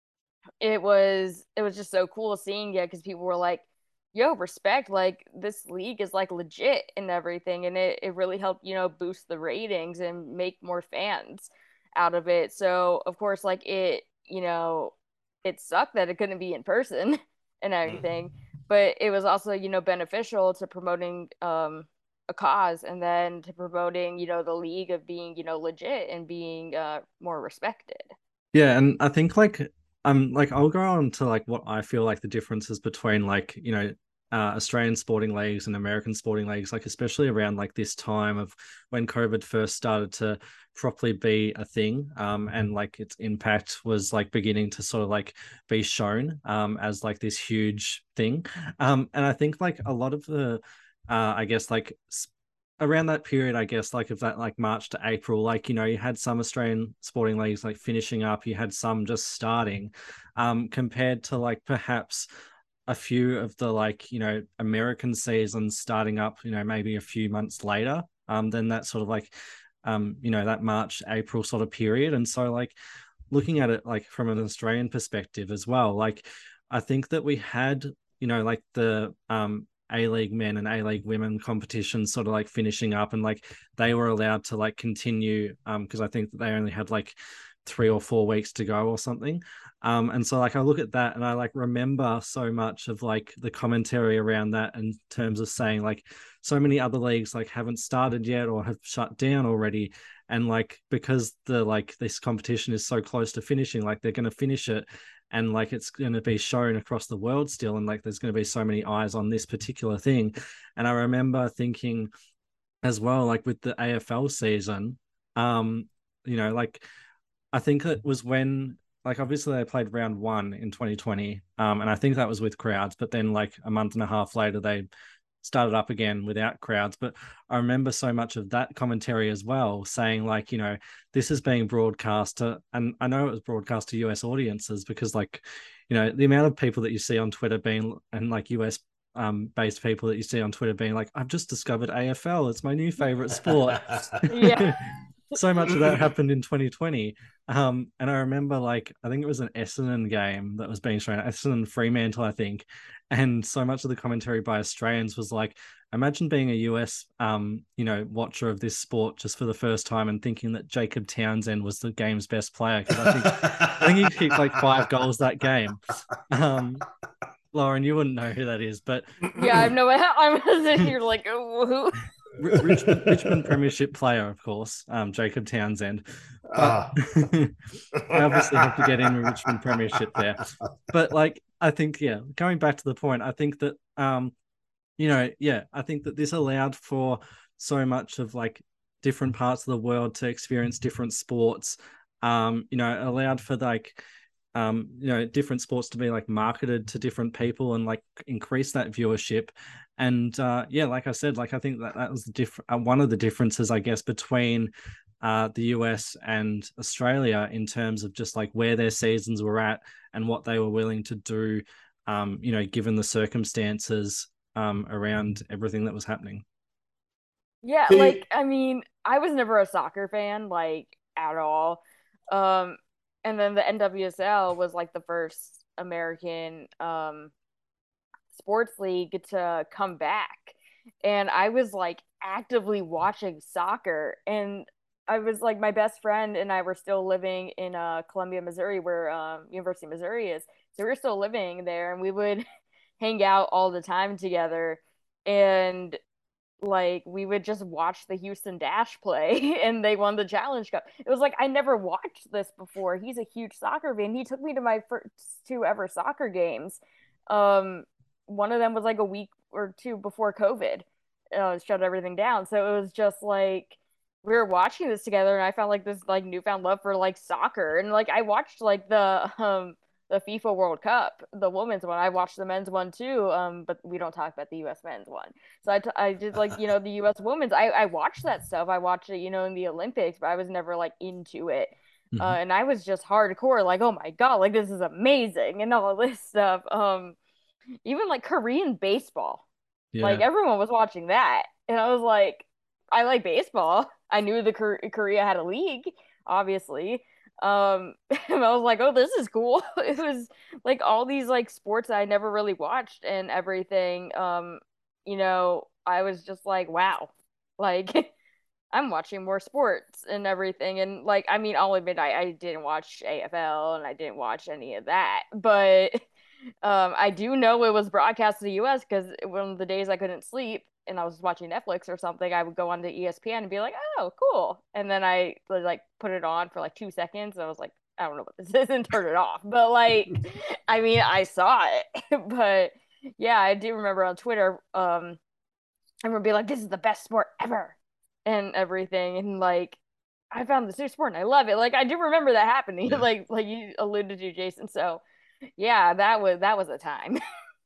it was it was just so cool seeing it because people were like, yo, respect, like this league is like legit and everything, and it, it really helped, you know, boost the ratings and make more fans out of it. So of course, like it, you know, it sucked that it couldn't be in person and everything, but it was also, you know, beneficial to promoting um a cause, and then to promoting, you know, the league of being, you know, legit and being uh more respected. Yeah, and I think like um like I'll go on to like what I feel like the differences between like, you know, uh, Australian sporting leagues and American sporting leagues, like especially around like this time of when COVID first started to properly be a thing, um, and like its impact was like beginning to sort of like be shown um, as like this huge thing. Um, and I think like a lot of the, uh, I guess like around that period, I guess like of that like March to April, like, you know, you had some Australian sporting leagues like finishing up, you had some just starting, um, compared to like perhaps a few of the like, you know, American seasons starting up, you know, maybe a few months later, um, than that sort of like, um, you know, that March, April sort of period. And so like looking at it like from an Australian perspective as well, like I think that we had, you know, like the um A-League men and A-League women competitions sort of like finishing up, and like they were allowed to like continue, um, because I think that they only had like three or four weeks to go or something. Um, and so like I look at that and I like remember so much of like the commentary around that in terms of saying like so many other leagues like haven't started yet or have shut down already. And like because the like this competition is so close to finishing, like they're going to finish it and like it's going to be shown across the world still, and like there's going to be so many eyes on this particular thing. And I remember thinking as well, like with the A F L season, um, you know, like I think it was when, like, obviously they played round one in twenty twenty, um, and I think that was with crowds, but then like a month and a half later, they started up again without crowds. But I remember so much of that commentary as well, saying like, you know, this is being broadcast to, and I know it was broadcast to U S audiences because like, you know, the amount of people that you see on Twitter being, and like U S um based people that you see on Twitter being like, I've just discovered A F L, it's my new favorite sport. Yeah. So much of that happened in twenty twenty. Um, and I remember, like, I think it was an Essendon game that was being shown, Essendon Fremantle, I think. And so much of the commentary by Australians was like, imagine being a U S, um, you know, watcher of this sport just for the first time and thinking that Jacob Townsend was the game's best player. Because I think, I think he kicked like five goals that game. Um, Lauren, you wouldn't know who that is, but yeah, I know. I'm sitting here like, oh, who? Richmond, Richmond Premiership player, of course, um, Jacob Townsend. But Ah. I obviously have to get in Richmond Premiership there. But like, I think, yeah, going back to the point, I think that, um, you know, yeah, I think that this allowed for so much of like different parts of the world to experience different sports. Um, you know, allowed for like, um, you know, different sports to be like marketed to different people and like increase that viewership. And uh, yeah, like I said, like I think that that was the diff- uh, one of the differences, I guess, between uh, the U S and Australia in terms of just like where their seasons were at and what they were willing to do, um, you know, given the circumstances um, around everything that was happening. Yeah, See- like I mean, I was never a soccer fan, like at all. Um, and then the N W S L was like the first American um sports league to come back. And I was like actively watching soccer. And I was like, my best friend and I were still living in uh Columbia, Missouri, where um University of Missouri is. So we were still living there and we would hang out all the time together. And like we would just watch the Houston Dash play and they won the Challenge Cup. It was like I never watched this before. He's a huge soccer fan. He took me to my first two ever soccer games. Um, one of them was like a week or two before COVID uh, shut everything down. So it was just like we were watching this together, and I found like this like newfound love for like soccer. And like I watched like the um the FIFA World Cup, the women's one. I watched the men's one too, um, but we don't talk about the U S men's one. So I, t- I did like, you know, the U S women's. I, I watched that stuff. I watched it, you know, in the Olympics, but I was never like into it. Mm-hmm. Uh, and I was just hardcore, like, oh my God, like this is amazing and all this stuff. Um, even like Korean baseball, Yeah. like everyone was watching that. And I was like, I like baseball. I knew the Korea had a league, obviously. Um, and I was like, oh, this is cool. It was like all these like sports I never really watched and everything. Um, you know, I was just like, wow, like I'm watching more sports and everything. And like, I mean, I'll admit I, I didn't watch A F L and I didn't watch any of that, but um, I do know it was broadcast to the U S because one of the days I couldn't sleep and I was watching Netflix or something, I would go onto E S P N and be like, oh, cool. And then I would like put it on for like two seconds. And I was like, I don't know what this is, and turn it off. But like, I mean, I saw it. But yeah, I do remember on Twitter, um, everyone be like, this is the best sport ever and everything. And like, I found this new sport and I love it. Like, I do remember that happening, yeah. like like you alluded to, Jason. So yeah, that was that was a time.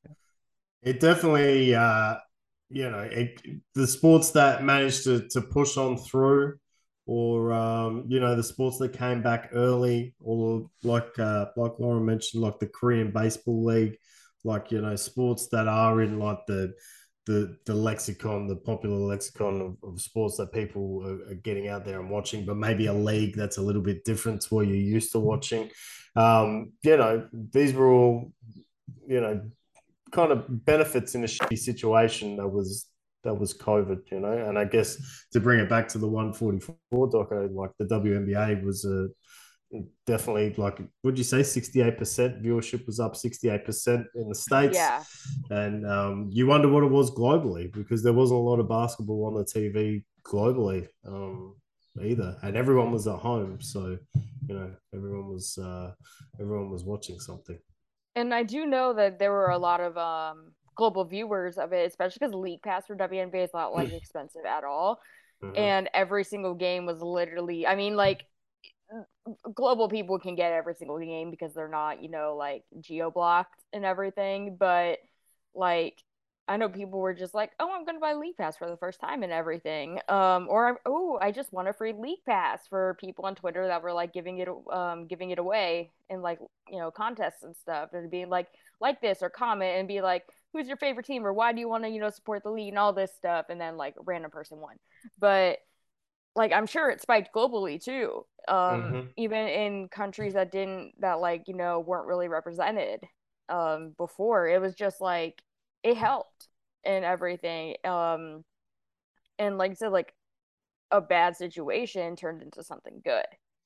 It definitely uh you know, it, the sports that managed to to push on through, or um, you know, the sports that came back early, or like uh, like Lauren mentioned, like the Korean Baseball League, like, you know, sports that are in like the the the lexicon, the popular lexicon of, of sports that people are, are getting out there and watching, but maybe a league that's a little bit different to what you're used to watching. Um, you know, these were all, you know, kind of benefits in a shitty situation that was that was COVID, you know. And I guess to bring it back to the one forty-four doco, like the W N B A was a definitely, like, would you say sixty-eight percent viewership was up sixty-eight percent in the States? Yeah. And um, you wonder what it was globally, because there wasn't a lot of basketball on the T V globally um, either, and everyone was at home, so you know, everyone was uh, everyone was watching something. And I do know that there were a lot of um, global viewers of it, especially because League Pass for W N B A is not like expensive at all. Mm-hmm. And every single game was literally, I mean, like, global people can get every single game because they're not, you know, like geo blocked and everything. But like I know people were just like, oh, I'm gonna buy League Pass for the first time and everything. Um, or oh, I just want a free League Pass for people on Twitter that were like giving it um giving it away in like, you know, contests and stuff, and being like like this or comment and be like, who's your favorite team or why do you want to, you know, support the league and all this stuff, and then like a random person won. But like I'm sure it spiked globally too. Um, mm-hmm. Even in countries that didn't that like, you know, weren't really represented um before. It was just like it helped and everything. Um, and like I said, like a bad situation turned into something good.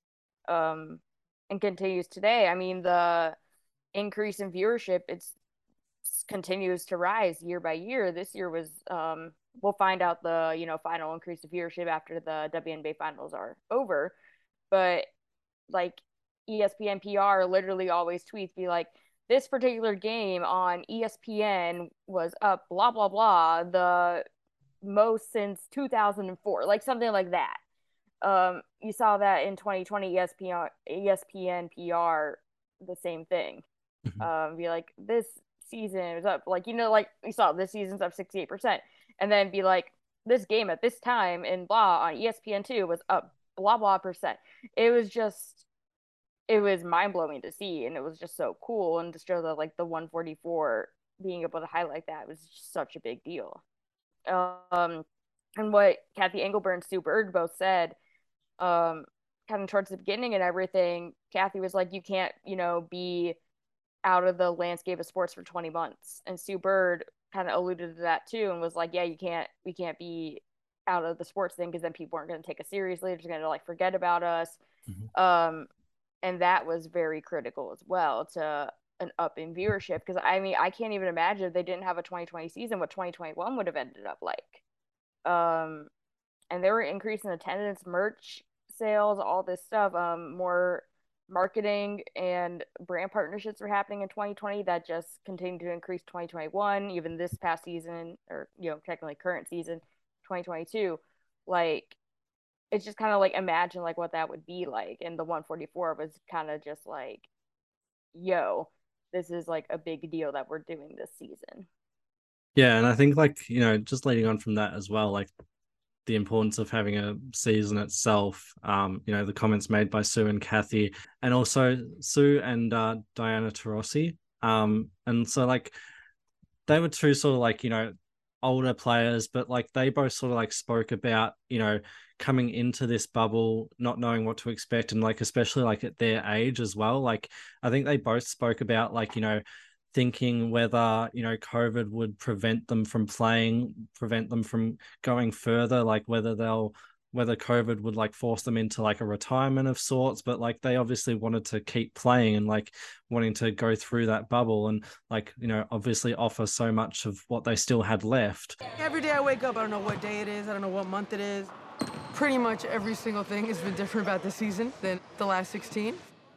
Um, and continues today. I mean, the increase in viewership, it's continues to rise year by year. This year was, um, we'll find out the, you know, final increase of viewership after the W N B A finals are over. But like E S P N P R literally always tweets, be like, this particular game on E S P N was up blah blah blah the most since two thousand four, like something like that. Um, you saw that in twenty twenty E S P N E S P N P R, the same thing. Mm-hmm. Um, be like, this season was up, like, you know, like you saw this season's up sixty-eight percent, and then be like, this game at this time in blah on E S P N two was up blah blah percent. It was just it was mind-blowing to see, and it was just so cool, and to show that like the one forty-four being able to highlight that was just such a big deal. Um, and what Cathy Engelbert and Sue Bird both said, um, kind of towards the beginning and everything, Cathy was like, you can't, you know, be out of the landscape of sports for twenty months. And Sue Bird kind of alluded to that too, and was like, yeah, you can't, we can't be out of the sports thing, because then people aren't going to take us seriously. They're just going to like forget about us. Mm-hmm. Um, and that was very critical as well to an up in viewership, because I mean, I can't even imagine if they didn't have a twenty twenty season what twenty twenty-one would have ended up like. Um, and they were increasing attendance, merch sales, all this stuff. Um, more marketing and brand partnerships were happening in twenty twenty that just continued to increase twenty twenty-one, even this past season, or, you know, technically current season, twenty twenty-two. Like, it's just kind of like, imagine like what that would be like. And the one forty-four was kind of just like, yo, this is like a big deal that we're doing this season. Yeah, and I think, like, you know, just leading on from that as well, like the importance of having a season itself, um, you know, the comments made by Sue and Cathy, and also Sue and uh, Diana Taurasi. Um, and so like they were two sort of like, you know, older players, but like they both sort of like spoke about, you know, coming into this bubble, not knowing what to expect, and like especially like at their age as well. Like I think they both spoke about like, you know, thinking whether, you know, COVID would prevent them from playing, prevent them from going further, like whether they'll whether COVID would like force them into like a retirement of sorts. But like they obviously wanted to keep playing and like wanting to go through that bubble and like, you know, obviously offer so much of what they still had left. Every day I wake up, I don't know what day it is, I don't know what month it is. Pretty much every single thing has been different about this season than the last sixteen.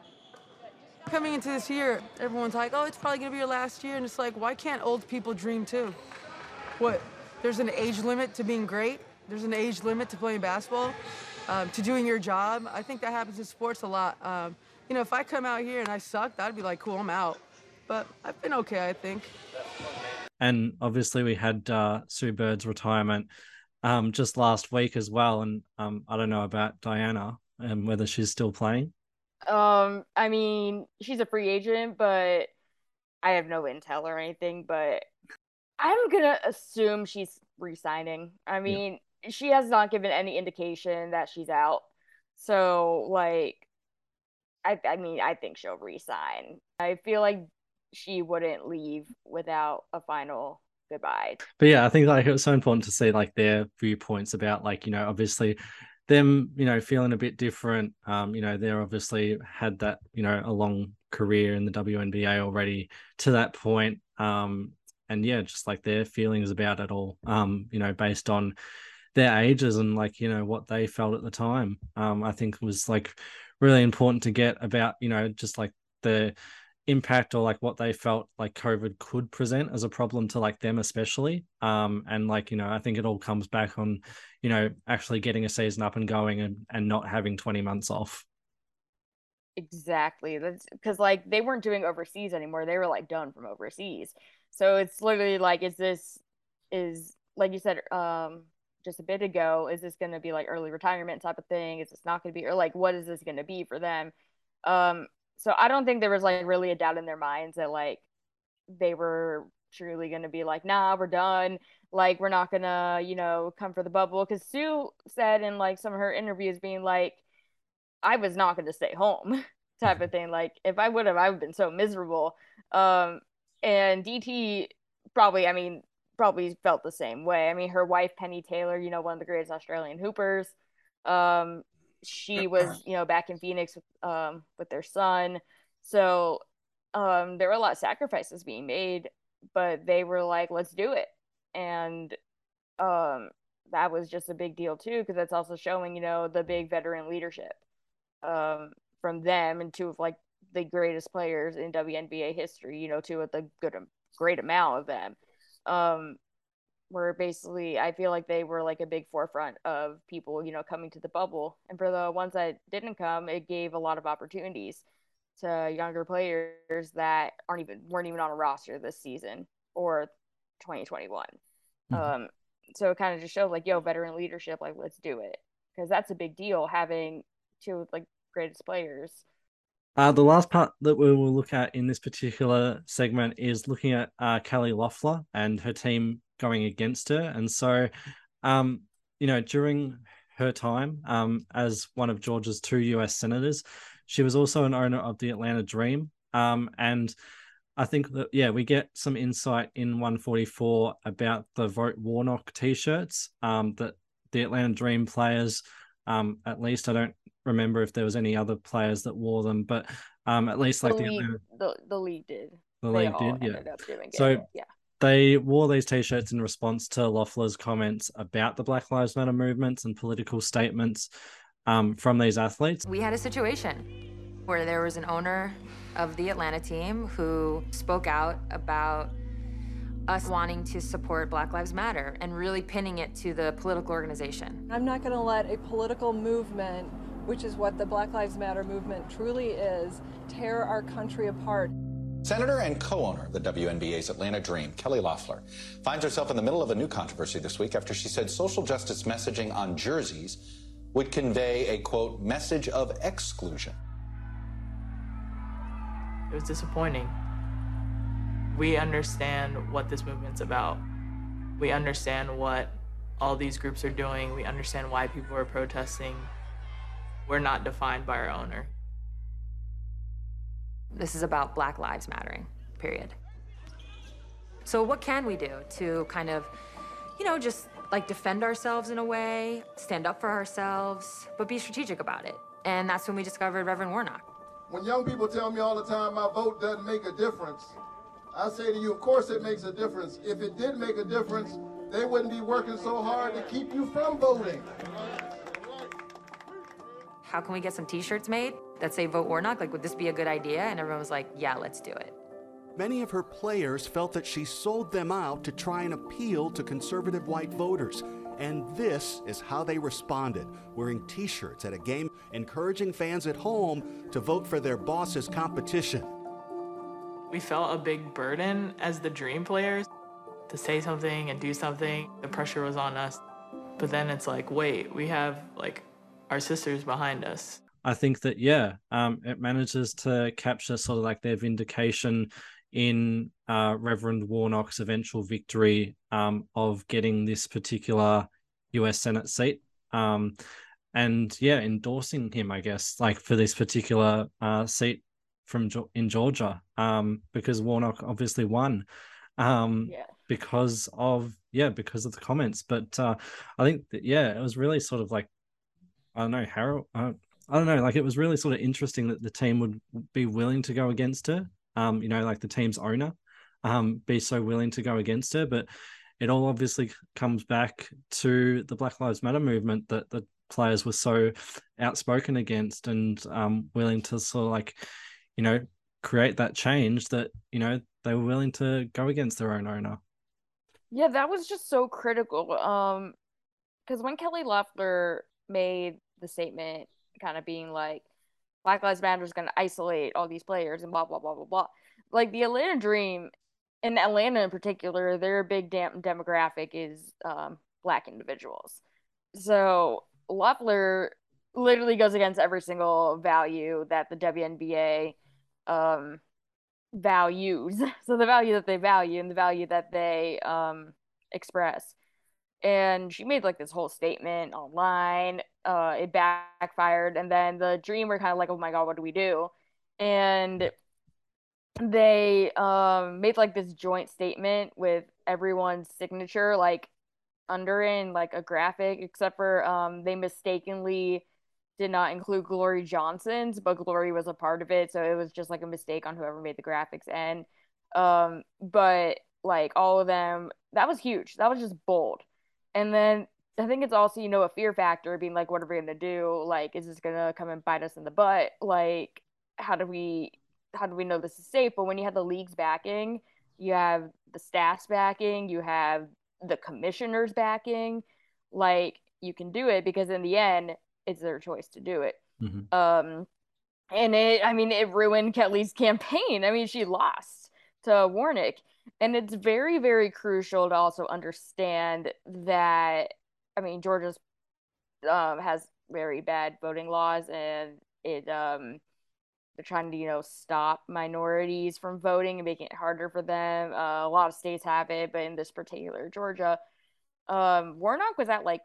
Coming into this year, everyone's like, oh, it's probably gonna be your last year. And it's like, why can't old people dream too? What, there's an age limit to being great? There's an age limit to playing basketball, um, to doing your job. I think that happens in sports a lot. Um, you know, if I come out here and I suck, that'd be like, cool, I'm out. But I've been okay, I think. And obviously we had uh, Sue Bird's retirement um, just last week as well. And um, I don't know about Diana and whether she's still playing. Um, I mean, she's a free agent, but I have no intel or anything, but I'm gonna assume she's re-signing. I mean, yeah. She has not given any indication that she's out. So, like, I I mean, I think she'll re-sign. I feel like she wouldn't leave without a final goodbye. But yeah, I think like it was so important to see like their viewpoints about like, you know, obviously them, you know, feeling a bit different. Um, you know, they're obviously had that, you know, a long career in the W N B A already to that point. Um, and yeah, just like their feelings about it all, um, you know, based on their ages and like, you know, what they felt at the time. Um, I think was like really important to get about, you know, just like the impact or like what they felt like COVID could present as a problem to like them especially. Um, and like, you know, I think it all comes back on, you know, actually getting a season up and going and, and not having twenty months off. Exactly. That's because like they weren't doing overseas anymore. They were like done from overseas. So it's literally like, is this is, like you said um just a bit ago, is this going to be like early retirement type of thing? Is this not going to be, or like what is this going to be for them? Um so I don't think there was like really a doubt in their minds that like they were truly going to be like, nah, we're done. Like, we're not going to, you know, come for the bubble. Because Sue said in like some of her interviews, being like, I was not going to stay home type of thing. Like, if I would have, I would have been so miserable. Um, and D T probably, I mean, probably felt the same way. I mean, her wife, Penny Taylor, you know, one of the greatest Australian hoopers. Um, she was, you know, back in Phoenix with, um, with their son. So um, there were a lot of sacrifices being made, but they were like, let's do it. And um, that was just a big deal too, because that's also showing, you know, the big veteran leadership um, from them and two of like the greatest players in W N B A history, you know, two of the good, great amount of them. Um, where basically I feel like they were like a big forefront of people, you know, coming to the bubble. And for the ones that didn't come, it gave a lot of opportunities to younger players that aren't even weren't even on a roster this season or twenty twenty-one. Mm-hmm. Um, so it kind of just showed like, yo, veteran leadership, like let's do it, because that's a big deal having two of like greatest players. Uh, the last part that we will look at in this particular segment is looking at uh, Kelly Loeffler and her team going against her. And so, um, you know, during her time um, as one of Georgia's two U S senators, she was also an owner of the Atlanta Dream. Um, and I think that, yeah, we get some insight in one forty-four about the Vote Warnock t-shirts um, that the Atlanta Dream players, um, at least I don't remember if there was any other players that wore them, but um, at least like the the league, Atlanta, the, the league did. The they league all did, yeah. Ended up doing so it. Yeah. They wore these t-shirts in response to Loeffler's comments about the Black Lives Matter movements and political statements um, from these athletes. We had a situation where there was an owner of the Atlanta team who spoke out about us wanting to support Black Lives Matter and really pinning it to the political organization. I'm not going to let a political movement, which is what the Black Lives Matter movement truly is, tear our country apart. Senator and co-owner of the W N B A's Atlanta Dream, Kelly Loeffler, finds herself in the middle of a new controversy this week after she said social justice messaging on jerseys would convey a, quote, message of exclusion. It was disappointing. We understand what this movement's about. We understand what all these groups are doing. We understand why people are protesting. We're not defined by our owner. This is about Black Lives Mattering, period. So what can we do to kind of, you know, just like defend ourselves in a way, stand up for ourselves, but be strategic about it? And that's when we discovered Reverend Warnock. When young people tell me all the time my vote doesn't make a difference, I say to you, of course it makes a difference. If it did make a difference, they wouldn't be working so hard to keep you from voting. How can we get some t-shirts made that say Vote Warnock? Like, would this be a good idea? And everyone was like, yeah, let's do it. Many of her players felt that she sold them out to try and appeal to conservative white voters. And this is how they responded, wearing t-shirts at a game, encouraging fans at home to vote for their boss's competition. We felt a big burden as the Dream players to say something and do something. The pressure was on us. But then it's like, wait, we have like our sisters behind us. I think that, yeah, um, it manages to capture sort of like their vindication in uh, Reverend Warnock's eventual victory um, of getting this particular U S Senate seat. Um, and yeah, endorsing him, I guess, like for this particular uh, seat from in Georgia, um, because Warnock obviously won um, yeah. because of, yeah, because of the comments. But uh, I think that, yeah, it was really sort of like, I don't know, Harold, uh, I don't know, like it was really sort of interesting that the team would be willing to go against her. Um, you know, like the team's owner, um, be so willing to go against her. But it all obviously comes back to the Black Lives Matter movement that the players were so outspoken against and um, willing to sort of like, you know, create that change that, you know, they were willing to go against their own owner. Yeah, that was just so critical. Um, because when Kelly Loeffler made the statement kind of being like, Black Lives Matter is going to isolate all these players and blah, blah, blah, blah, blah. Like, the Atlanta Dream in Atlanta in particular, their big dam- demographic is um, Black individuals. So Loeffler literally goes against every single value that the W N B A um, values. So the value that they value and the value that they um, express. And she made like this whole statement online. Uh, it backfired, and then the Dream were kind of like, "Oh my God, what do we do?" And they um made like this joint statement with everyone's signature like under in like a graphic, except for um they mistakenly did not include Glory Johnson's, but Glory was a part of it, so it was just like a mistake on whoever made the graphics. And um but like all of them, that was huge. That was just bold. And then I think it's also, you know, a fear factor being like, what are we gonna do? Like, is this gonna come and bite us in the butt? Like, how do we how do we know this is safe? But when you have the league's backing, you have the staff's backing, you have the commissioner's backing, like you can do it because in the end, it's their choice to do it. Mm-hmm. Um, and it, I mean, it ruined Kelly's campaign. I mean, she lost to Warnick. And it's very, very crucial to also understand that, I mean, Georgia's um, has very bad voting laws, and it um, they're trying to, you know, stop minorities from voting and making it harder for them. Uh, a lot of states have it, but in this particular Georgia, um, Warnock was at like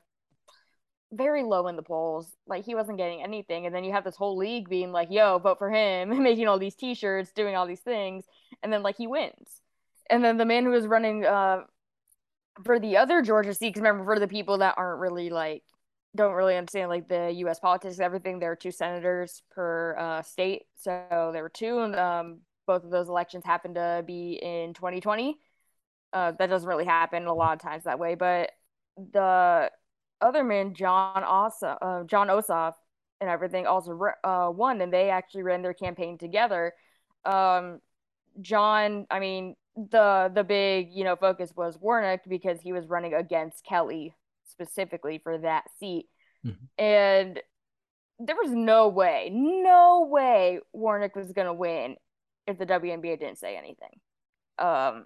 very low in the polls. Like he wasn't getting anything. And then you have this whole league being like, yo, vote for him, making all these t-shirts, doing all these things. And then like he wins. And then the man who was running uh, for the other Georgia seat, because remember, for the people that aren't really like, don't really understand like the U S politics, everything, there are two senators per uh, state. So there were two, and um, both of those elections happened to be in twenty twenty. Uh, that doesn't really happen a lot of times that way. But the other man, John Ossoff, uh, John Ossoff, and everything also uh, won, and they actually ran their campaign together. Um, John, I mean, the the big, you know, focus was Warnock because he was running against Kelly specifically for that seat. Mm-hmm. And there was no way, no way Warnock was going to win if the W N B A didn't say anything. Um,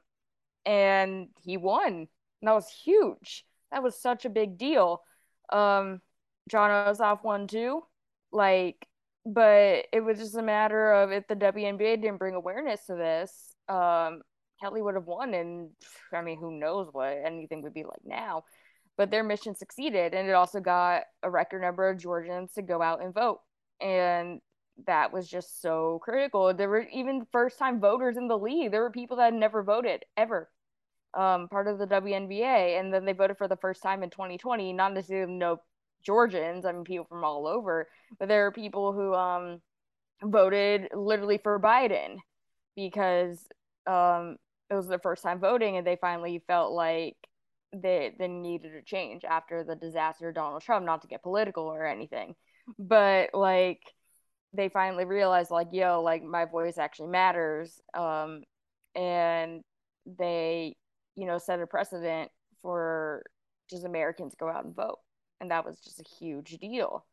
and he won. And that was huge. That was such a big deal. Um, John Ossoff won too. Like, but it was just a matter of if the W N B A didn't bring awareness to this, um, Kelly would have won. And I mean, who knows what anything would be like now. But their mission succeeded, and it also got a record number of Georgians to go out and vote. And that was just so critical. There were even first-time voters in the league. There were people that had never voted, ever, um, part of the W N B A. And then they voted for the first time in twenty twenty, not necessarily no Georgians, I mean, people from all over. But there are people who um, voted literally for Biden because um, it was their first time voting, and they finally felt like they they needed a change after the disaster of Donald Trump, not to get political or anything, but like they finally realized like, yo, like my voice actually matters. Um, and they, you know, set a precedent for just Americans go out and vote. And that was just a huge deal.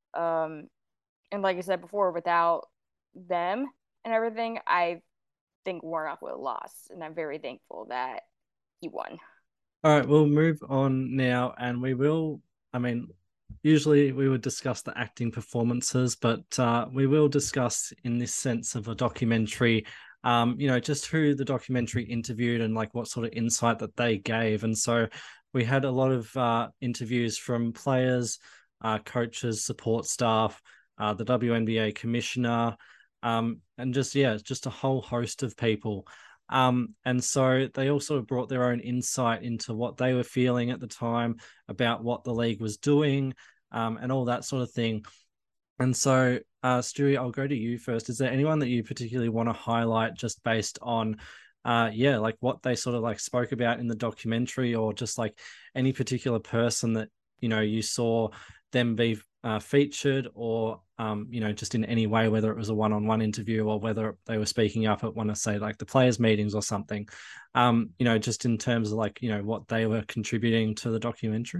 Um, and like I said before, without them and everything, I think Warnock would have lost. And I'm very thankful that he won. All right, we'll move on now, and we will, I mean, usually we would discuss the acting performances, but uh, we will discuss in this sense of a documentary, um, you know, just who the documentary interviewed and like what sort of insight that they gave. And so we had a lot of uh, interviews from players, uh, coaches, support staff, uh, the W N B A commissioner, um, and just, yeah, just a whole host of people. Um, and so they also brought their own insight into what they were feeling at the time about what the league was doing, um, and all that sort of thing. And so, uh, Stewie, I'll go to you first. Is there anyone that you particularly want to highlight just based on, uh, yeah, like what they sort of like spoke about in the documentary, or just like any particular person that, you know, you saw them be uh, featured, or um, you know, just in any way, whether it was a one-on-one interview or whether they were speaking up at one of, say, like the players' meetings or something, um, you know, just in terms of like, you know, what they were contributing to the documentary?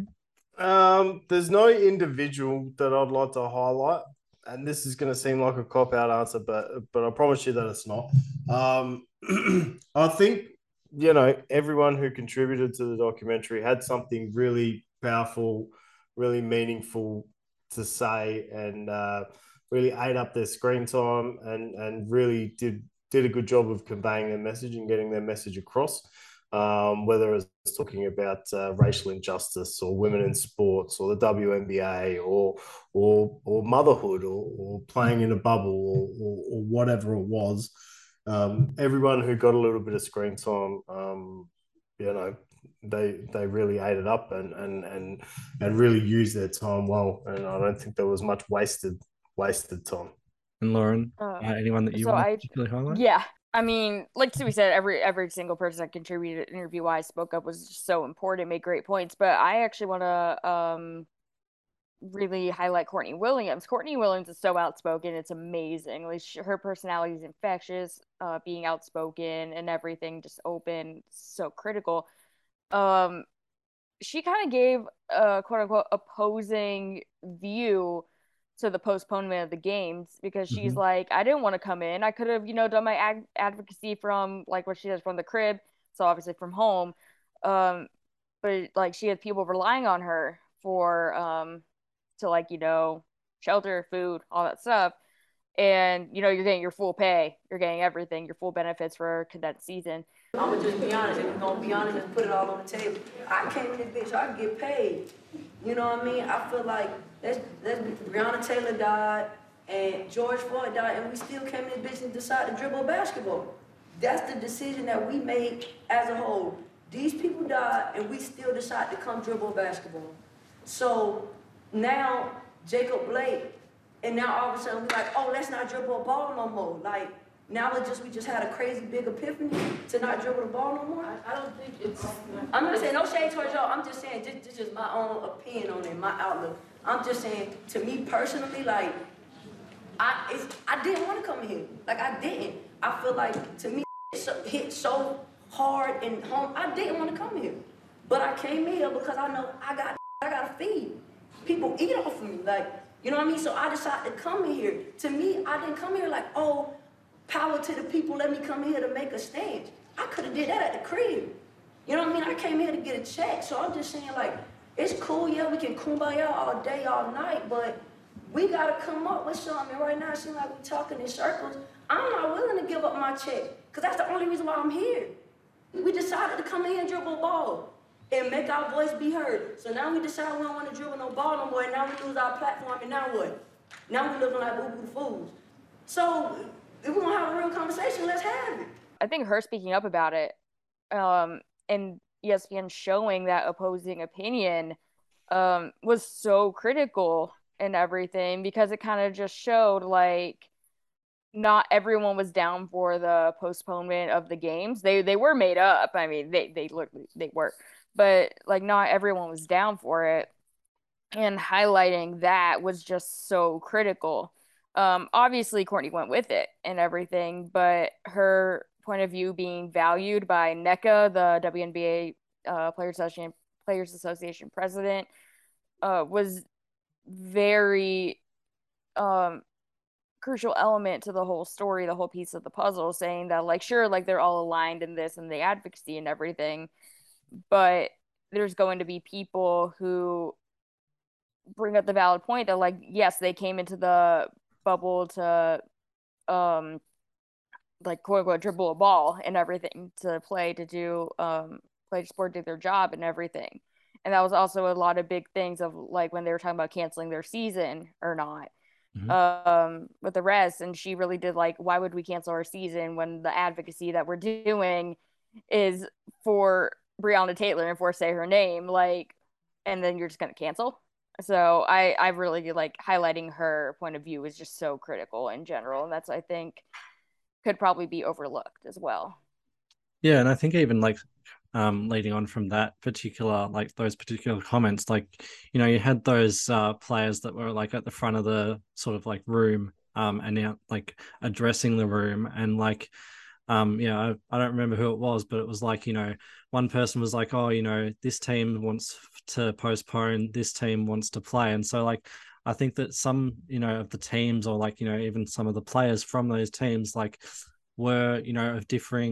Um, there's no individual that I'd like to highlight, and this is going to seem like a cop-out answer, but but I promise you that it's not. Um, I think you know, everyone who contributed to the documentary had something really powerful, really meaningful to say, and uh, really ate up their screen time, and and really did did a good job of conveying their message and getting their message across. Um, whether it's talking about uh, racial injustice or women in sports or the W N B A or or or motherhood or, or playing in a bubble or, or, or whatever it was. Um, everyone who got a little bit of screen time, um, you know, they they really ate it up and and and and really used their time well. And I don't think there was much wasted wasted time. And Lauren, Uh, uh, anyone that you so want to I, particularly highlight? yeah, I mean, like Stewie said, every every single person that contributed interview wise spoke up was just so important, made great points. But I actually want to um really highlight Courtney Williams. Courtney Williams is so outspoken. It's amazing. Like she, her personality is infectious, uh, being outspoken and everything, just open, so critical. Um, she kind of gave a quote unquote opposing view to the postponement of the games because she's Mhm. like, I didn't want to come in. I could have, you know, done my ag- advocacy from like what she does from the crib, so obviously from home. Um, but like she had people relying on her for um to like, you know, shelter, food, all that stuff. And you know, you're getting your full pay, you're getting everything, your full benefits for a condensed season. I'm gonna just be honest. If we're gonna be honest and put it all on the table, I came in this bitch, I get paid. You know what I mean? I feel like that's that's Breonna Taylor died and George Floyd died, and we still came in this bitch and decided to dribble basketball. That's the decision that we made as a whole. These people died, and we still decided to come dribble basketball. So now Jacob Blake, and now all of a sudden we're like, oh, let's not dribble a ball no more. Like. Now it's just we just had a crazy big epiphany to not dribble the ball no more. I, I don't think it's. I'm not saying no shade towards y'all. I'm just saying this, this is my own opinion on it, my outlook. I'm just saying to me personally, like I it's, I didn't want to come here. Like I didn't. I feel like to me it hit so hard and home. I didn't want to come here, but I came here because I know I got I got to feed. People eat off of me, like you know what I mean. So I decided to come in here. To me, I didn't come here like oh. Power to the people, let me come here to make a stand. I could have did that at the crib. You know what I mean? I came here to get a check. So I'm just saying, like, it's cool, yeah, we can kumbaya all day, all night, but we gotta come up with something. Right now, it seems like we're talking in circles. I'm not willing to give up my check, because that's the only reason why I'm here. We decided to come in here and dribble a ball and make our voice be heard. So now we decide we don't want to dribble no ball no more, and now we lose our platform, and now what? Now we looking like boo-boo fools. So if we want to have a real conversation, let's have it. I think her speaking up about it um, and E S P N showing that opposing opinion um, was so critical and everything because it kind of just showed like not everyone was down for the postponement of the games. They they were made up. I mean, they they look they were, but like not everyone was down for it. And highlighting that was just so critical. Um, obviously, Courtney went with it and everything, but her point of view being valued by NECA, the W N B A uh, Players Association, Players Association president, uh, was very um, crucial element to the whole story, the whole piece of the puzzle, saying that, like, sure, like, they're all aligned in this and the advocacy and everything, but there's going to be people who bring up the valid point that, like, yes, they came into the bubble to um like quote unquote dribble a ball and everything, to play, to do um play sport, do their job and everything. And that was also a lot of big things of like when they were talking about canceling their season or not. Mm-hmm. um with the rest, and she really did like, why would we cancel our season when the advocacy that we're doing is for Breonna Taylor and for say her name, like, and then you're just gonna cancel. So I, I really like highlighting her point of view is just so critical in general. And that's, I think, could probably be overlooked as well. Yeah. And I think even like um, leading on from that particular, like those particular comments, like, you know, you had those uh, players that were like at the front of the sort of like room um, and now like addressing the room and like, Um, you know, I, I don't remember who it was, but it was like, you know, one person was like, oh, you know, this team wants to postpone, this team wants to play. And so like, I think that some, you know, of the teams or like, you know, even some of the players from those teams, like were, you know, of differing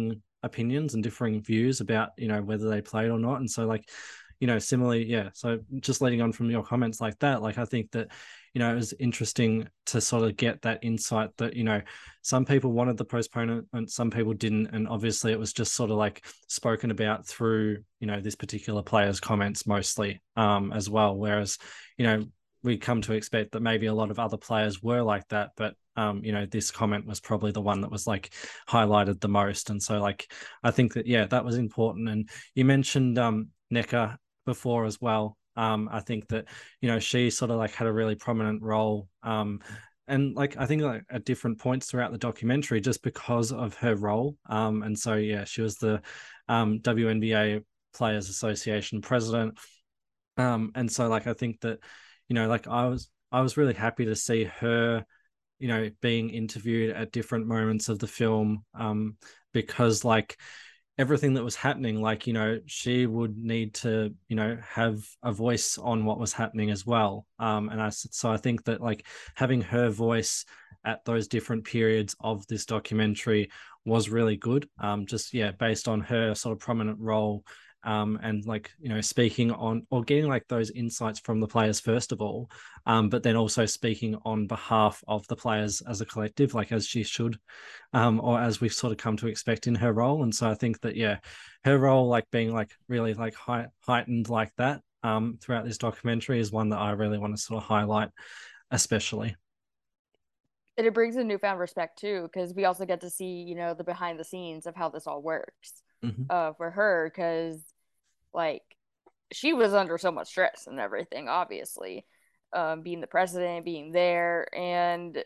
opinions and differing views about, you know, whether they played or not. And so like, you know, similarly, yeah. So just leading on from your comments like that, like I think that, you know, it was interesting to sort of get that insight that, you know, some people wanted the postponement and some people didn't. And obviously it was just sort of like spoken about through, you know, this particular player's comments mostly um, as well. Whereas, you know, we come to expect that maybe a lot of other players were like that, but um, you know, this comment was probably the one that was like highlighted the most. And so like, I think that, yeah, that was important. And you mentioned um, Nneka before as well. Um, I think that, you know, she sort of like had a really prominent role. Um, and like, I think like at different points throughout the documentary, just because of her role. Um, and so, yeah, she was the um, W N B A Players Association president. Um, and so like, I think that, you know, like I was, I was really happy to see her, you know, being interviewed at different moments of the film, um, because like everything that was happening, like, you know, she would need to, you know, have a voice on what was happening as well. Um, and I, so I think that like having her voice at those different periods of this documentary was really good. Um, just, yeah, based on her sort of prominent role. Um, and like, you know, speaking on or getting like those insights from the players, first of all, um, but then also speaking on behalf of the players as a collective, like as she should, um, or as we've sort of come to expect in her role. And so I think that, yeah, her role, like being like really like high, heightened like that um, throughout this documentary is one that I really want to sort of highlight, especially. And it brings a newfound respect too, because we also get to see, you know, the behind the scenes of how this all works mm-hmm. uh, for her, because like she was under so much stress and everything, obviously, um, being the president, being there, and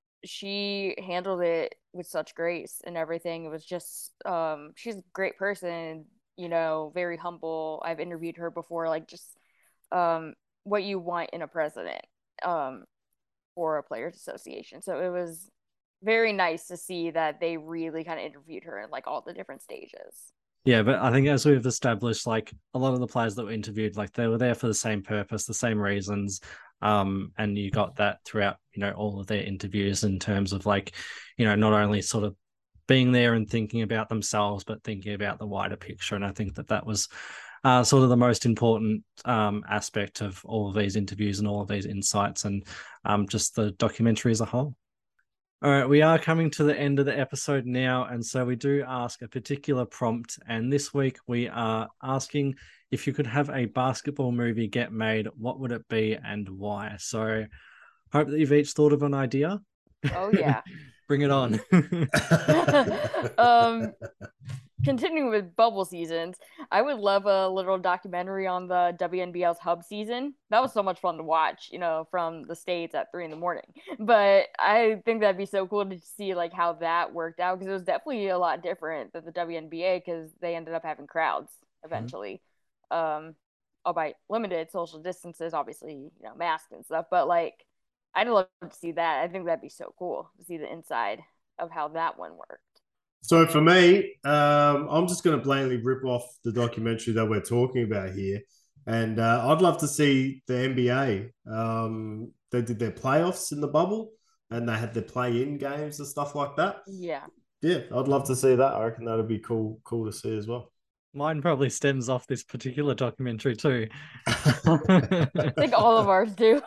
she handled it with such grace and everything. It was just, um, she's a great person, you know, very humble. I've interviewed her before, like just um, what you want in a president um, for a players association. So it was very nice to see that they really kind of interviewed her in like all the different stages. Yeah, but I think as we've established, like a lot of the players that were interviewed, like they were there for the same purpose, the same reasons. Um, and you got that throughout, you know, all of their interviews in terms of like, you know, not only sort of being there and thinking about themselves, but thinking about the wider picture. And I think that that was uh, sort of the most important um, aspect of all of these interviews and all of these insights and um, just the documentary as a whole. All right, we are coming to the end of the episode now, and so we do ask a particular prompt, and this week we are asking if you could have a basketball movie get made, what would it be and why? So hope that you've each thought of an idea. Oh, yeah. Bring it on. um, continuing with bubble seasons, I would love a little documentary on the W N B L's hub season. That was so much fun to watch, you know, from the States at three in the morning. But I think that'd be so cool to see like how that worked out, because it was definitely a lot different than the W N B A, because they ended up having crowds eventually. Mm-hmm. Um, albeit limited social distances, obviously, you know, masks and stuff. But like, I'd love to see that. I think that'd be so cool to see the inside of how that one worked. So for me, um, I'm just going to blatantly rip off the documentary that we're talking about here. And uh, I'd love to see the N B A. Um, they did their playoffs in the bubble and they had their play-in games and stuff like that. Yeah. Yeah, I'd love to see that. I reckon that'd be cool, cool to see as well. Mine probably stems off this particular documentary too. I think all of ours do.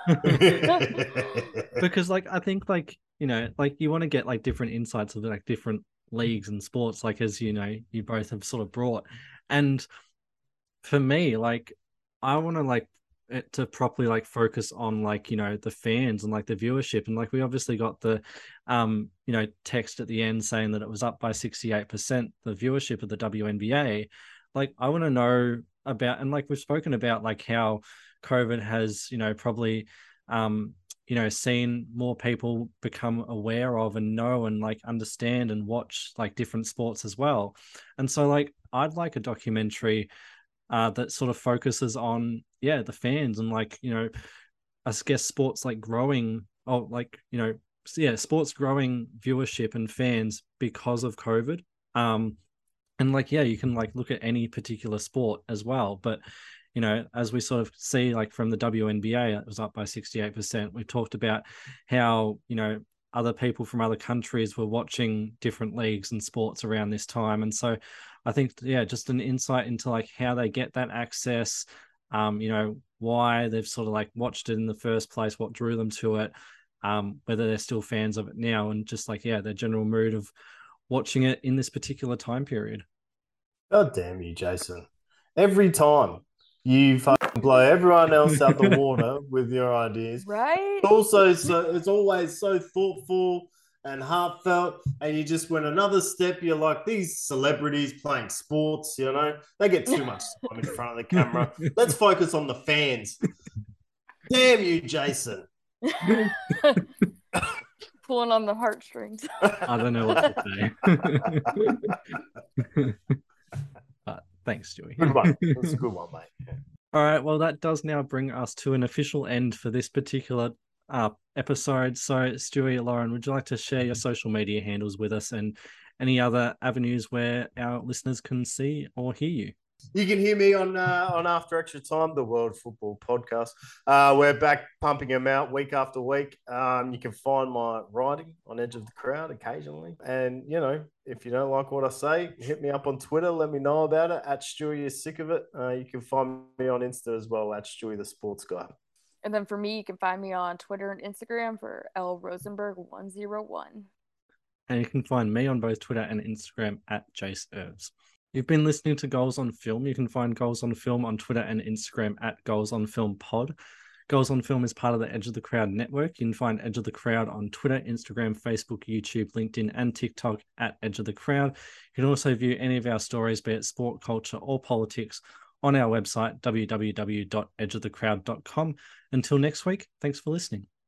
Because like, I think like, you know, like you want to get like different insights of like different leagues and sports, like as you know, you both have sort of brought. And for me, like, I want to like it to properly like focus on like, you know, the fans and like the viewership. And like, we obviously got the, um, you know, text at the end saying that it was up by sixty-eight percent, the viewership of the W N B A. Like, I want to know about, and like we've spoken about like how COVID has, you know, probably, um, you know, seen more people become aware of and know and like understand and watch like different sports as well. And so like, I'd like a documentary uh, that sort of focuses on, yeah, the fans and like, you know, I guess sports like growing, or like, you know, yeah, sports growing viewership and fans because of COVID. Um, and like, yeah, you can like look at any particular sport as well, but you know, as we sort of see, like from the W N B A, it was up by sixty-eight percent. We talked about how, you know, other people from other countries were watching different leagues and sports around this time. And so I think, yeah, just an insight into like how they get that access, um, you know, why they've sort of like watched it in the first place, what drew them to it, um, whether they're still fans of it now, and just like, yeah, their general mood of watching it in this particular time period. God damn you, Jason. Every time you fucking blow everyone else out the water with your ideas. Right? It's also, so it's always so thoughtful and heartfelt, and you just went another step. You're like, these celebrities playing sports, you know, they get too much time in front of the camera. Let's focus on the fans. Damn you, Jason. Pulling on the heartstrings. I don't know what to say. But thanks, Stewie. Good one. That's a good one, mate. All right, well, that does now bring us to an official end for this particular uh, episode. So, Stewie, Lauren, would you like to share your social media handles with us and any other avenues where our listeners can see or hear you? You can hear me on uh, on After Extra Time, the World Football Podcast. Uh, we're back pumping them out week after week. Um, you can find my writing on Edge of the Crowd occasionally. And, you know, if you don't like what I say, hit me up on Twitter. Let me know about it. At Stewie is sick of it. Uh, you can find me on Insta as well, at Stewie the Sports Guy. And then for me, you can find me on Twitter and Instagram for L Rosenberg one oh one. And you can find me on both Twitter and Instagram at Jace Irvs. You've been listening to Goals on Film. You can find Goals on Film on Twitter and Instagram at Goals on Film Pod. Goals on Film is part of the Edge of the Crowd network. You can find Edge of the Crowd on Twitter, Instagram, Facebook, YouTube, LinkedIn, and TikTok at Edge of the Crowd. You can also view any of our stories, be it sport, culture, or politics, on our website, w w w dot edge of the crowd dot com. Until next week, thanks for listening.